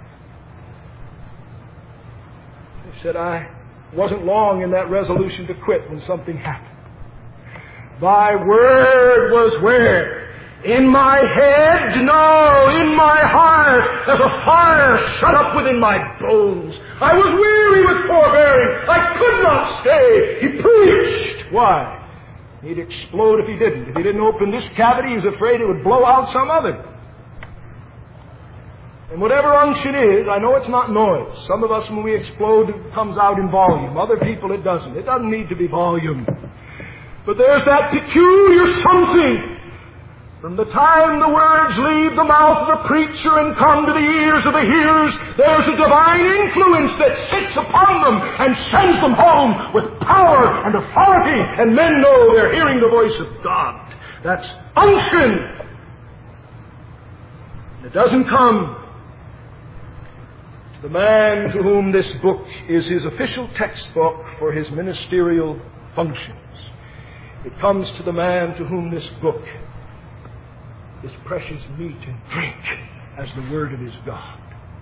He said, I wasn't long in that resolution to quit when something happened. Thy word was where? In my head? No, in my heart, as a fire shut up within my bones. I was weary with forbearing. I could not stay. He preached. Why? He'd explode if he didn't. If he didn't open this cavity, he was afraid it would blow out some other. And whatever unction is, I know it's not noise. Some of us, when we explode, it comes out in volume. Other people, it doesn't. It doesn't need to be volume. But there's that peculiar something. From the time the words leave the mouth of the preacher and come to the ears of the hearers, there's a divine influence that sits upon them and sends them home with power and authority, and men know they're hearing the voice of God. That's unction. It doesn't come to the man to whom this book is his official textbook for his ministerial functions. It comes to the man to whom this book is precious meat and drink as the Word of his God.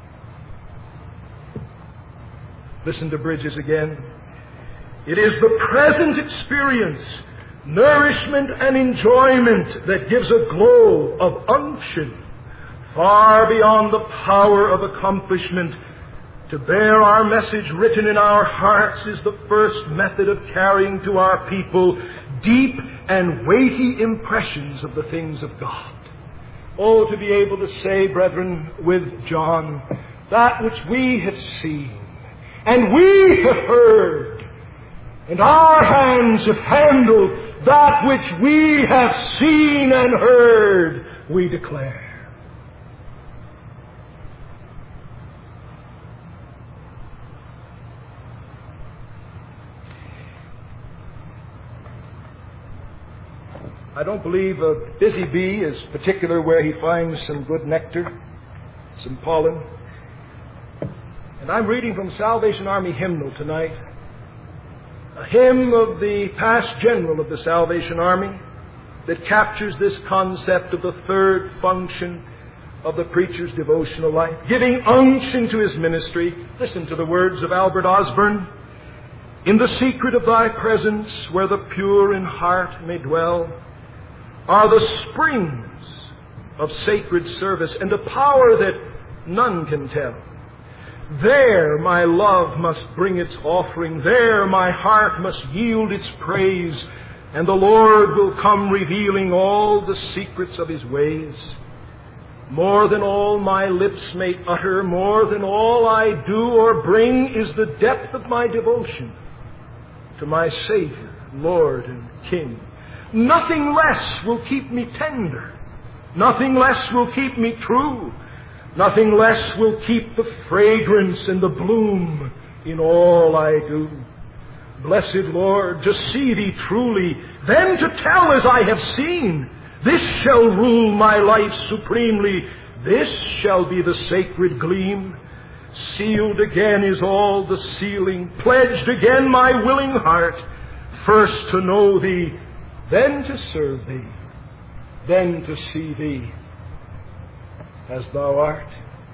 Listen to Bridges again. It is the present experience, nourishment and enjoyment that gives a glow of unction far beyond the power of accomplishment. To bear our message written in our hearts is the first method of carrying to our people deep and weighty impressions of the things of God. Oh, to be able to say, brethren, with John, that which we have seen, and we have heard, and our hands have handled that which we have seen and heard, we declare. I don't believe a busy bee is particular where he finds some good nectar, some pollen. And I'm reading from Salvation Army hymnal tonight, a hymn of the past general of the Salvation Army that captures this concept of the third function of the preacher's devotional life, giving unction to his ministry. Listen to the words of Albert Osborne. In the secret of Thy presence, where the pure in heart may dwell, are the springs of sacred service and a power that none can tell. There my love must bring its offering. There my heart must yield its praise. And the Lord will come revealing all the secrets of His ways. More than all my lips may utter, more than all I do or bring, is the depth of my devotion to my Savior, Lord and King. Nothing less will keep me tender. Nothing less will keep me true. Nothing less will keep the fragrance and the bloom in all I do. Blessed Lord, to see Thee truly, then to tell as I have seen. This shall rule my life supremely. This shall be the sacred gleam. Sealed again is all the sealing, pledged again my willing heart, first to know Thee, then to serve Thee, then to see Thee as Thou art.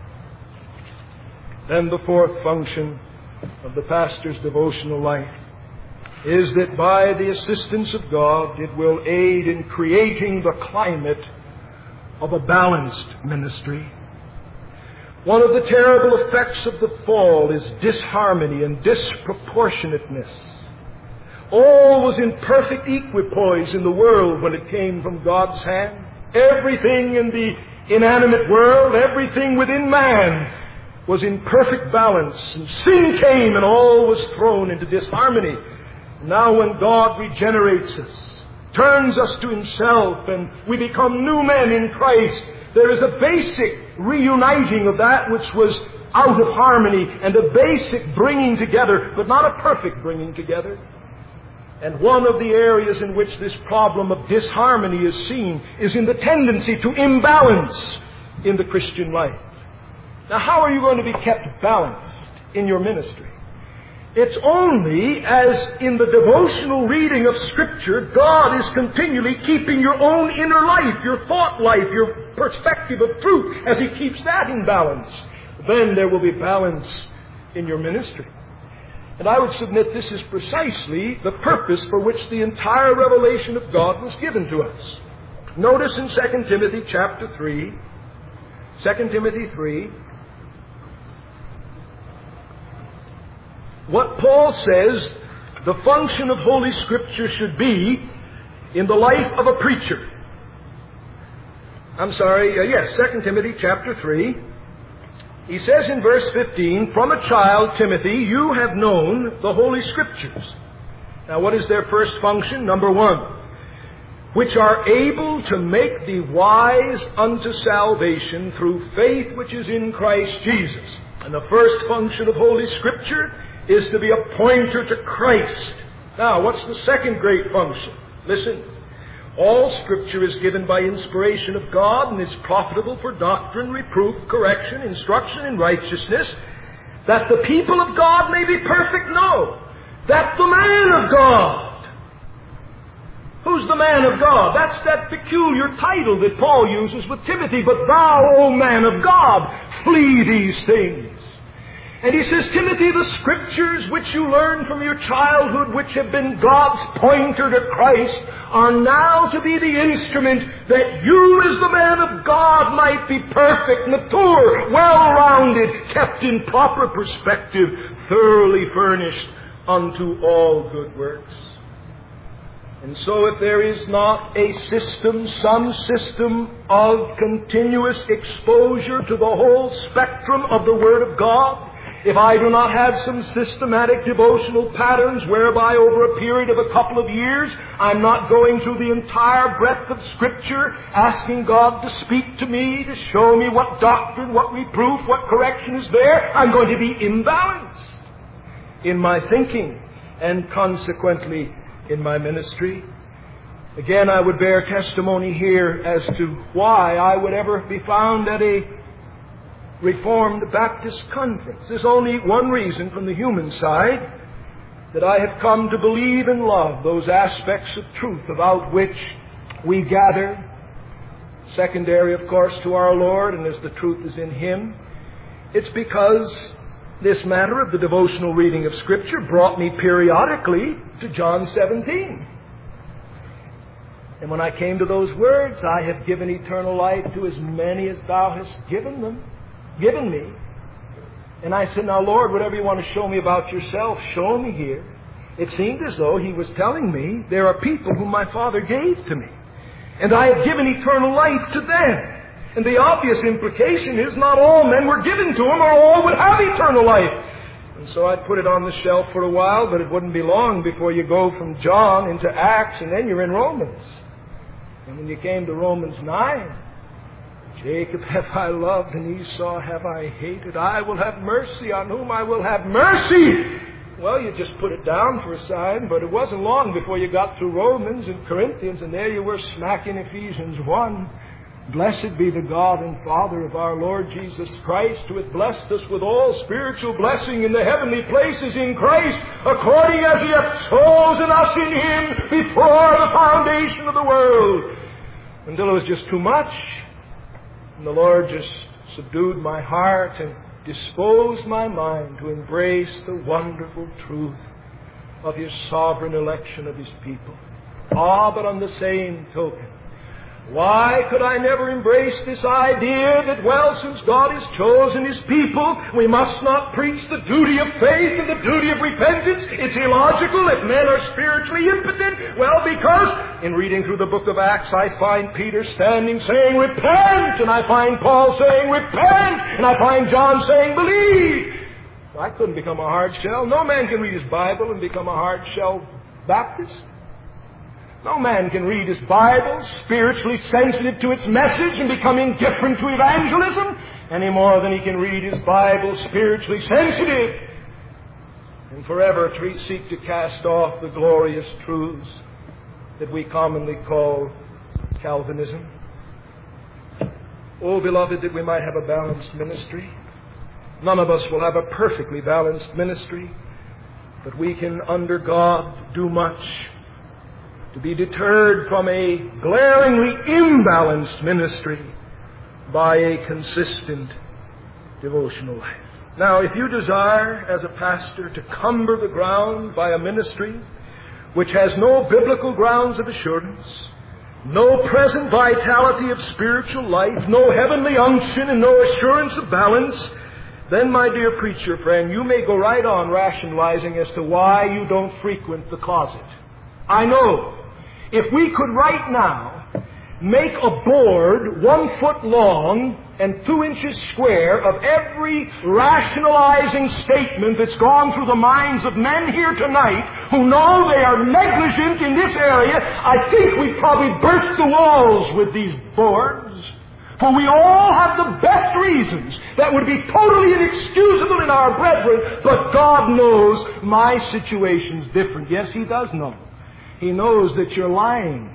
Then the fourth function of the pastor's devotional life is that by the assistance of God, it will aid in creating the climate of a balanced ministry. One of the terrible effects of the fall is disharmony and disproportionateness. All was in perfect equipoise in the world when it came from God's hand. Everything in the inanimate world, everything within man was in perfect balance. And sin came and all was thrown into disharmony. Now when God regenerates us, turns us to Himself, and we become new men in Christ, there is a basic reuniting of that which was out of harmony, and a basic bringing together, but not a perfect bringing together. And one of the areas in which this problem of disharmony is seen is in the tendency to imbalance in the Christian life. Now, how are you going to be kept balanced in your ministry? It's only as in the devotional reading of Scripture, God is continually keeping your own inner life, your thought life, your perspective of truth, as He keeps that in balance. Then there will be balance in your ministry. And I would submit this is precisely the purpose for which the entire revelation of God was given to us. Notice in Second Timothy chapter three, Second Timothy three, what Paul says the function of Holy Scripture should be in the life of a preacher. I'm sorry, uh, yes, Second Timothy chapter three. He says in verse fifteen, "From a child, Timothy, you have known the Holy Scriptures." Now, what is their first function? Number one, which are able to make thee wise unto salvation through faith which is in Christ Jesus. And the first function of Holy Scripture is to be a pointer to Christ. Now, what's the second great function? Listen. All Scripture is given by inspiration of God and is profitable for doctrine, reproof, correction, instruction in righteousness, that the people of God may be perfect. No, that the man of God. Who's the man of God? That's that peculiar title that Paul uses with Timothy. "But thou, O man of God, flee these things." And he says, Timothy, the Scriptures which you learned from your childhood, which have been God's pointer to Christ, are now to be the instrument that you as the man of God might be perfect, mature, well-rounded, kept in proper perspective, thoroughly furnished unto all good works. And so if there is not a system, some system of continuous exposure to the whole spectrum of the Word of God, if I do not have some systematic devotional patterns whereby over a period of a couple of years I'm not going through the entire breadth of Scripture, asking God to speak to me, to show me what doctrine, what reproof, what correction is there, I'm going to be imbalanced in my thinking and consequently in my ministry. Again, I would bear testimony here as to why I would ever be found at a Reformed Baptist conference. There's only one reason from the human side, that I have come to believe and love those aspects of truth about which we gather, secondary, of course, to our Lord, and as the truth is in Him. It's because this matter of the devotional reading of Scripture brought me periodically to John seventeen. And when I came to those words, "I have given eternal life to as many as thou hast given them, given me." And I said, "Now, Lord, whatever you want to show me about yourself, show me here." It seemed as though He was telling me there are people whom my Father gave to me, and I have given eternal life to them. And the obvious implication is not all men were given to Him, or all would have eternal life. And so I put it on the shelf for a while, but it wouldn't be long before you go from John into Acts, and then you're in Romans. And when you came to Romans nine, "Jacob have I loved, and Esau have I hated. I will have mercy on whom I will have mercy." Well, you just put it down for a sign, but it wasn't long before you got through Romans and Corinthians, and there you were smack in Ephesians one. Blessed be the God and Father of our Lord Jesus Christ, who hath blessed us with all spiritual blessing in the heavenly places in Christ, according as He hath chosen us in Him before the foundation of the world. Until it was just too much, and the Lord just subdued my heart and disposed my mind to embrace the wonderful truth of His sovereign election of His people. Ah, but on the same token, why could I never embrace this idea that, well, since God has chosen His people, we must not preach the duty of faith and the duty of repentance? It's illogical if men are spiritually impotent. Well, because in reading through the book of Acts, I find Peter standing saying, repent! And I find Paul saying, repent! And I find John saying, believe! I couldn't become a hard shell. No man can read his Bible and become a hard shell Baptist. No man can read his Bible, spiritually sensitive to its message, and become indifferent to evangelism, any more than he can read his Bible, spiritually sensitive, and forever seek to cast off the glorious truths that we commonly call Calvinism. Oh, beloved, that we might have a balanced ministry. None of us will have a perfectly balanced ministry, but we can, under God, do much to be deterred from a glaringly imbalanced ministry by a consistent devotional life. Now, if you desire, as a pastor, to cumber the ground by a ministry which has no biblical grounds of assurance, no present vitality of spiritual life, no heavenly unction, and no assurance of balance, then, my dear preacher friend, you may go right on rationalizing as to why you don't frequent the closet. I know. If we could right now make a board one foot long and two inches square of every rationalizing statement that's gone through the minds of men here tonight who know they are negligent in this area, I think we'd probably burst the walls with these boards. For we all have the best reasons that would be totally inexcusable in our brethren, but God knows my situation's different. Yes, He does know. He knows that you're lying.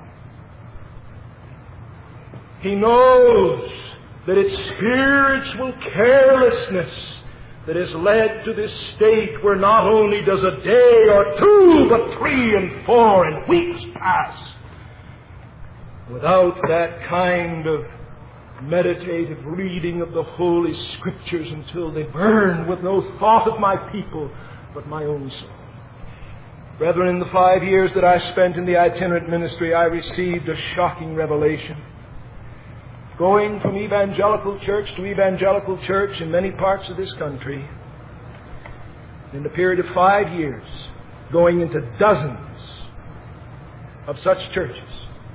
He knows that it's spiritual carelessness that has led to this state where not only does a day or two, but three and four and weeks pass without that kind of meditative reading of the Holy Scriptures until they burn with no thought of my people, but my own soul. Brethren, in the five years that I spent in the itinerant ministry, I received a shocking revelation. Going from evangelical church to evangelical church in many parts of this country, in the period of five years, going into dozens of such churches,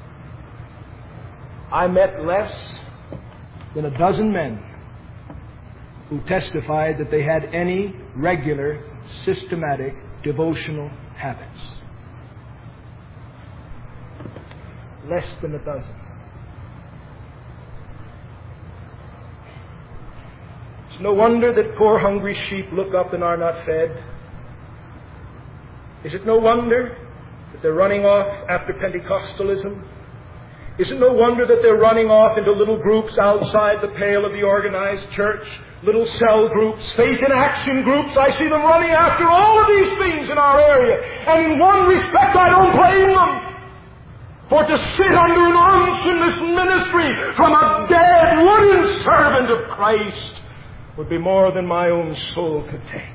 I met less than a dozen men who testified that they had any regular, systematic, devotional habits. Less than a dozen. It's no wonder that poor hungry sheep look up and are not fed. Is it no wonder that they're running off after Pentecostalism? Is it no wonder that they're running off into little groups outside the pale of the organized church? Little cell groups, faith in action groups. I see them running after all of these things in our area. And in one respect, I don't blame them. For to sit under an unctionless ministry from a dead wooden servant of Christ would be more than my own soul could take.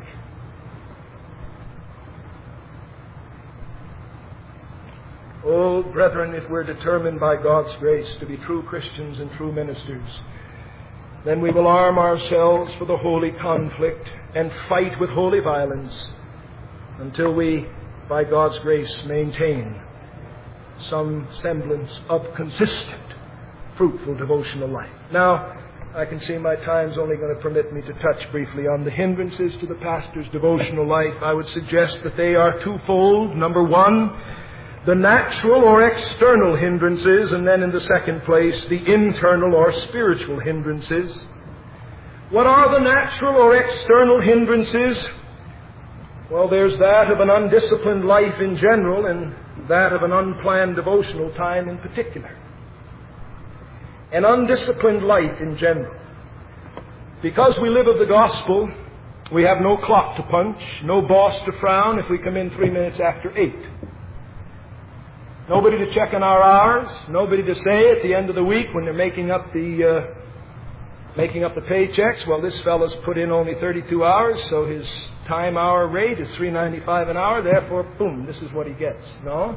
Oh, brethren, if we're determined by God's grace to be true Christians and true ministers, then we will arm ourselves for the holy conflict and fight with holy violence until we, by God's grace, maintain some semblance of consistent, fruitful devotional life. Now, I can see my time's only going to permit me to touch briefly on the hindrances to the pastor's devotional life. I would suggest that they are twofold. Number one, the natural or external hindrances, and then in the second place, the internal or spiritual hindrances. What are the natural or external hindrances? Well, there's that of an undisciplined life in general and that of an unplanned devotional time in particular. an undisciplined life in general. Because we live of the gospel, we have no clock to punch, no boss to frown if we come in three minutes after eight. Nobody to check on our hours, nobody to say at the end of the week when they're making up the uh, making up the paychecks, well, this fellow's put in only thirty-two hours, so his time hour rate is three dollars and ninety-five cents an hour, therefore, boom, this is what he gets. No?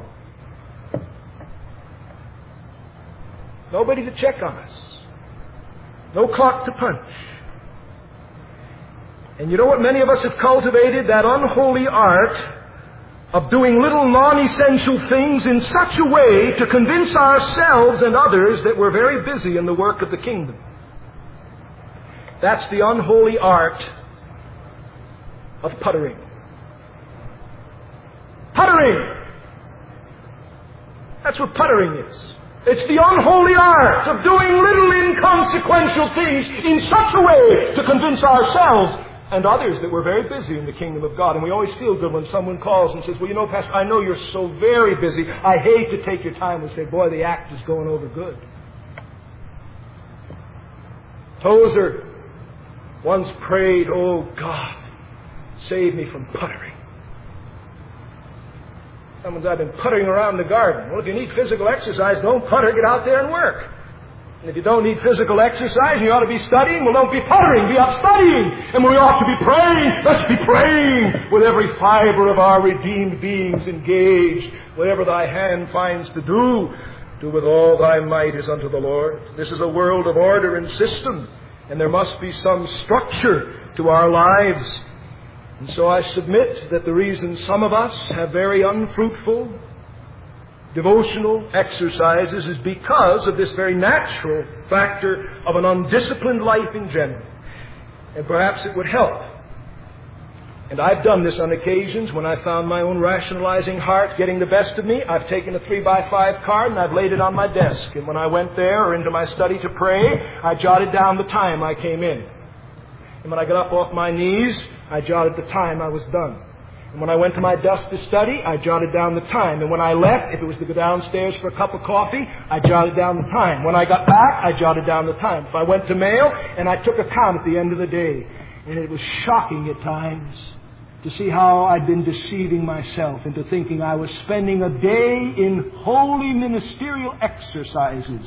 Nobody to check on us. No clock to punch. And you know what? Many of us have cultivated that unholy art of doing little non-essential things in such a way to convince ourselves and others that we're very busy in the work of the kingdom. That's the unholy art of puttering. Puttering! That's what puttering is. It's the unholy art of doing little inconsequential things in such a way to convince ourselves and others that we're very busy in the kingdom of God. And we always feel good when someone calls and says, well, you know, Pastor, I know you're so very busy. I hate to take your time. We say, boy, the act is going over good. Tozer once prayed, oh, God, save me from puttering. Someone said, I've been puttering around the garden. Well, if you need physical exercise, don't putter, get out there and work. And if you don't need physical exercise and you ought to be studying, well, don't be puttering, be up studying. And we ought to be praying, let's be praying with every fiber of our redeemed beings engaged. Whatever thy hand finds to do, do with all thy might as unto the Lord. This is a world of order and system, and there must be some structure to our lives. And so I submit that the reason some of us have very unfruitful devotional exercises is because of this very natural factor of an undisciplined life in general. And perhaps it would help. And I've done this on occasions when I found my own rationalizing heart getting the best of me. I've taken a three by five card and I've laid it on my desk. And when I went there or into my study to pray, I jotted down the time I came in. And when I got up off my knees, I jotted the time I was done. And when I went to my desk to study, I jotted down the time. And when I left, if it was to go downstairs for a cup of coffee, I jotted down the time. When I got back, I jotted down the time. If I went to mail, and I took account at the end of the day. And it was shocking at times to see how I'd been deceiving myself into thinking I was spending a day in holy ministerial exercises,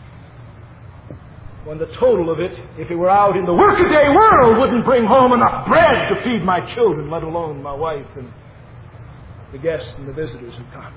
when the total of it, if it were out in the workaday world, wouldn't bring home enough bread to feed my children, let alone my wife and the guests and the visitors who come.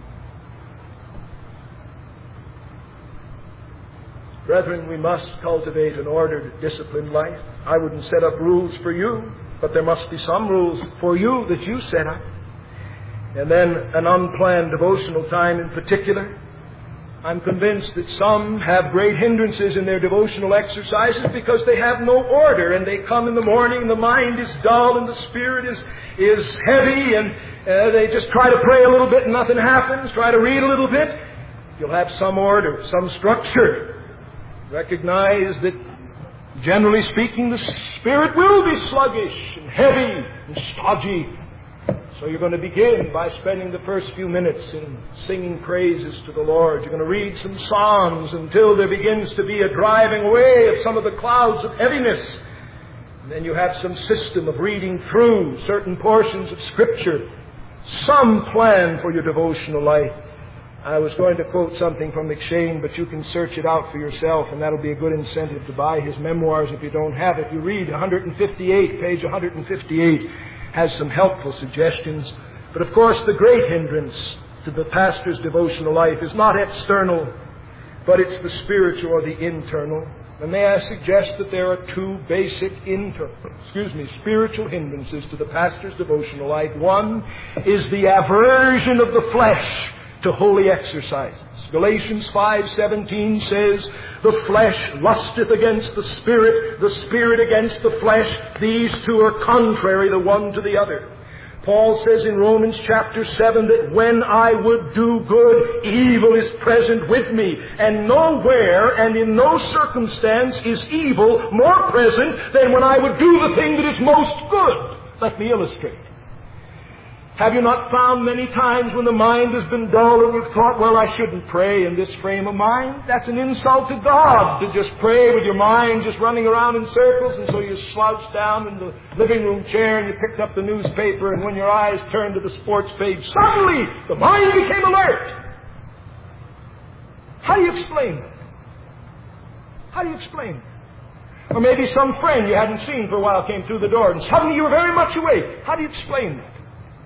Brethren, we must cultivate an ordered, disciplined life. I wouldn't set up rules for you, but there must be some rules for you that you set up. And then an unplanned devotional time in particular. I'm convinced that some have great hindrances in their devotional exercises because they have no order, and they come in the morning and the mind is dull and the spirit is, is heavy, and uh, they just try to pray a little bit and nothing happens, try to read a little bit. You'll have some order, some structure. Recognize that, generally speaking, the spirit will be sluggish and heavy and stodgy. So you're going to begin by spending the first few minutes in singing praises to the Lord. You're going to read some psalms until there begins to be a driving away of some of the clouds of heaviness. And then you have some system of reading through certain portions of Scripture. Some plan for your devotional life. I was going to quote something from McShane, but you can search it out for yourself, and that'll be a good incentive to buy his memoirs if you don't have it. You read one fifty-eight, page one fifty-eight. Has some helpful suggestions. But of course, the great hindrance to the pastor's devotional life is not external, but it's the spiritual or the internal. And may I suggest that there are two basic internal, excuse me, spiritual hindrances to the pastor's devotional life. One is the aversion of the flesh to holy exercises. Galatians five seventeen says, the flesh lusteth against the spirit, the spirit against the flesh. These two are contrary the one to the other. Paul says in Romans chapter seven that when I would do good, evil is present with me. And nowhere and in no circumstance is evil more present than when I would do the thing that is most good. Let me illustrate. Have you not found many times when the mind has been dull and you've thought, well, I shouldn't pray in this frame of mind? That's an insult to God, to just pray with your mind just running around in circles, and so you slouched down in the living room chair and you picked up the newspaper, and when your eyes turned to the sports page, suddenly the mind became alert. How do you explain that? How do you explain that? Or maybe some friend you hadn't seen for a while came through the door and suddenly you were very much awake. How do you explain that?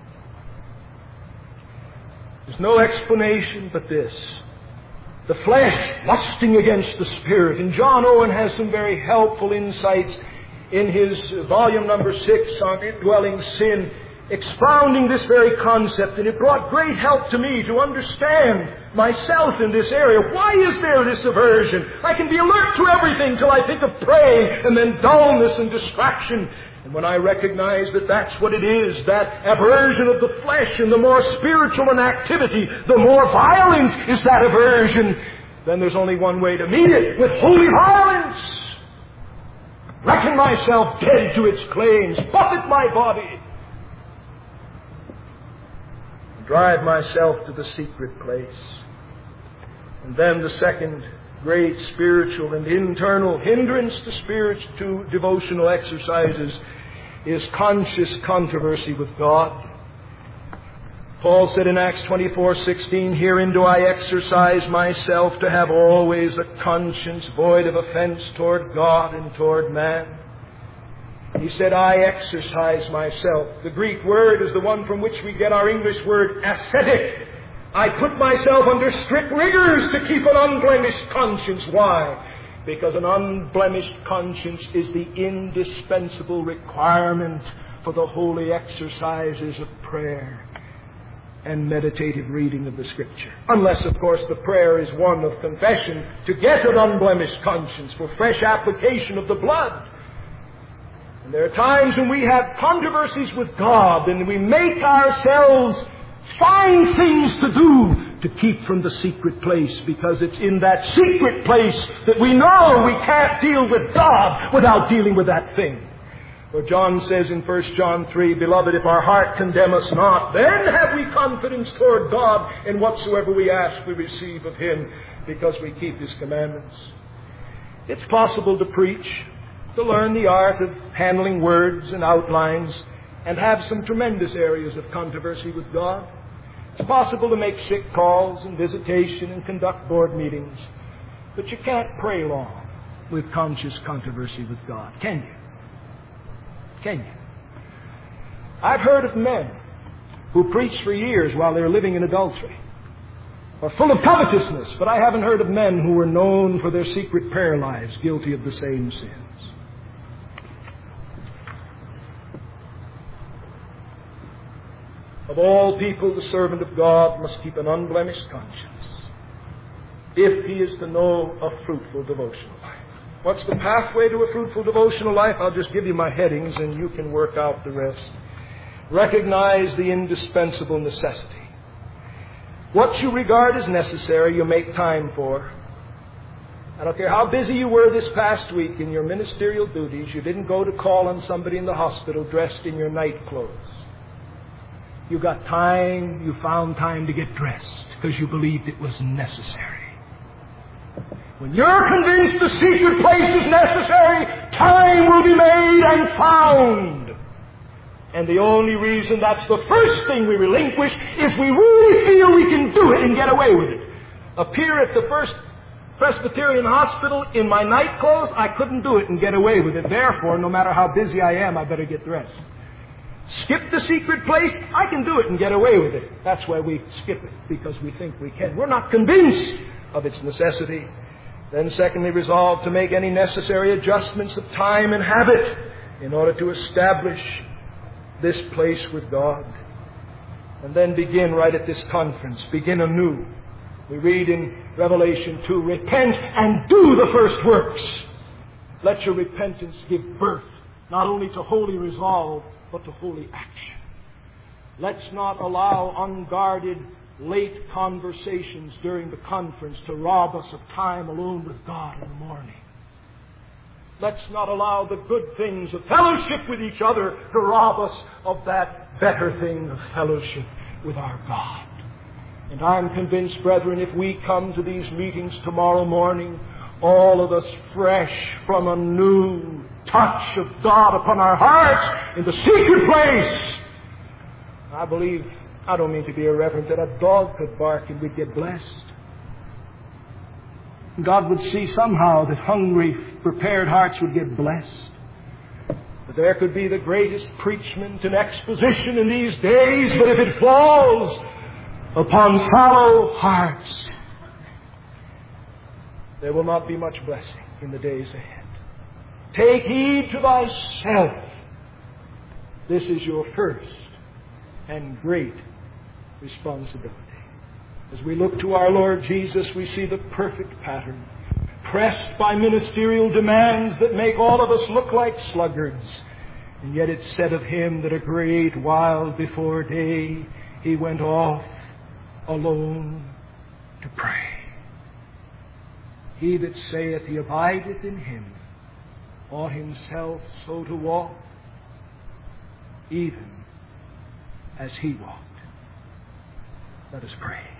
There's no explanation but this. The flesh lusting against the Spirit. And John Owen has some very helpful insights in his volume number six on indwelling sin, expounding this very concept. And it brought great help to me to understand myself in this area. Why is there this aversion? I can be alert to everything till I think of praying, and then dullness and distraction. And when I recognize that that's what it is, that aversion of the flesh, and the more spiritual an activity, the more violent is that aversion, then there's only one way to meet it, with holy violence. Reckon myself dead to its claims, buffet my body, and drive myself to the secret place. And then the second great spiritual and internal hindrance to spiritual to devotional exercises is conscious controversy with God. Paul said in Acts twenty-four sixteen, "Herein do I exercise myself to have always a conscience void of offense toward God and toward man." He said, "I exercise myself." The Greek word is the one from which we get our English word ascetic. I put myself under strict rigors to keep an unblemished conscience. Why? Because an unblemished conscience is the indispensable requirement for the holy exercises of prayer and meditative reading of the Scripture. Unless, of course, the prayer is one of confession to get an unblemished conscience for fresh application of the blood. And there are times when we have controversies with God and we make ourselves find things to do to keep from the secret place, because it's in that secret place that we know we can't deal with God without dealing with that thing. For John says in First John three, "Beloved, if our heart condemn us not, then have we confidence toward God, and whatsoever we ask we receive of Him, because we keep His commandments." It's possible to preach, to learn the art of handling words and outlines, and have some tremendous areas of controversy with God. It's possible to make sick calls and visitation and conduct board meetings. But you can't pray long with conscious controversy with God, can you? Can you? I've heard of men who preached for years while they were living in adultery, or full of covetousness, but I haven't heard of men who were known for their secret prayer lives, guilty of the same sins. Of all people, the servant of God must keep an unblemished conscience if he is to know a fruitful devotional life. What's the pathway to a fruitful devotional life? I'll just give you my headings and you can work out the rest. Recognize the indispensable necessity. What you regard as necessary, you make time for. I don't care how busy you were this past week in your ministerial duties, you didn't go to call on somebody in the hospital dressed in your night clothes. You got time, you found time to get dressed because you believed it was necessary. When you're convinced the secret place is necessary, time will be made and found. And the only reason that's the first thing we relinquish is we really feel we can do it and get away with it. Appear at the First Presbyterian Hospital in my night clothes, I couldn't do it and get away with it. Therefore, no matter how busy I am, I better get dressed. Skip the secret place, I can do it and get away with it. That's why we skip it, because we think we can. We're not convinced of its necessity. Then secondly, resolve to make any necessary adjustments of time and habit in order to establish this place with God. And then begin right at this conference. Begin anew. We read in Revelation two, "Repent and do the first works." Let your repentance give birth not only to holy resolve, but to holy action. Let's not allow unguarded, late conversations during the conference to rob us of time alone with God in the morning. Let's not allow the good things of fellowship with each other to rob us of that better thing of fellowship with our God. And I'm convinced, brethren, if we come to these meetings tomorrow morning, all of us fresh from a new touch of God upon our hearts in the secret place, I believe, I don't mean to be irreverent, that a dog could bark and we'd get blessed. God would see somehow that hungry, prepared hearts would get blessed. That there could be the greatest preachment and exposition in these days, but if it falls upon fallow hearts, there will not be much blessing in the days ahead. Take heed to thyself. This is your first and great responsibility. As we look to our Lord Jesus, we see the perfect pattern, pressed by ministerial demands that make all of us look like sluggards. And yet it's said of Him that a great while before day He went off alone to pray. He that saith he abideth in Him ought himself so to walk, even as He walked. Let us pray.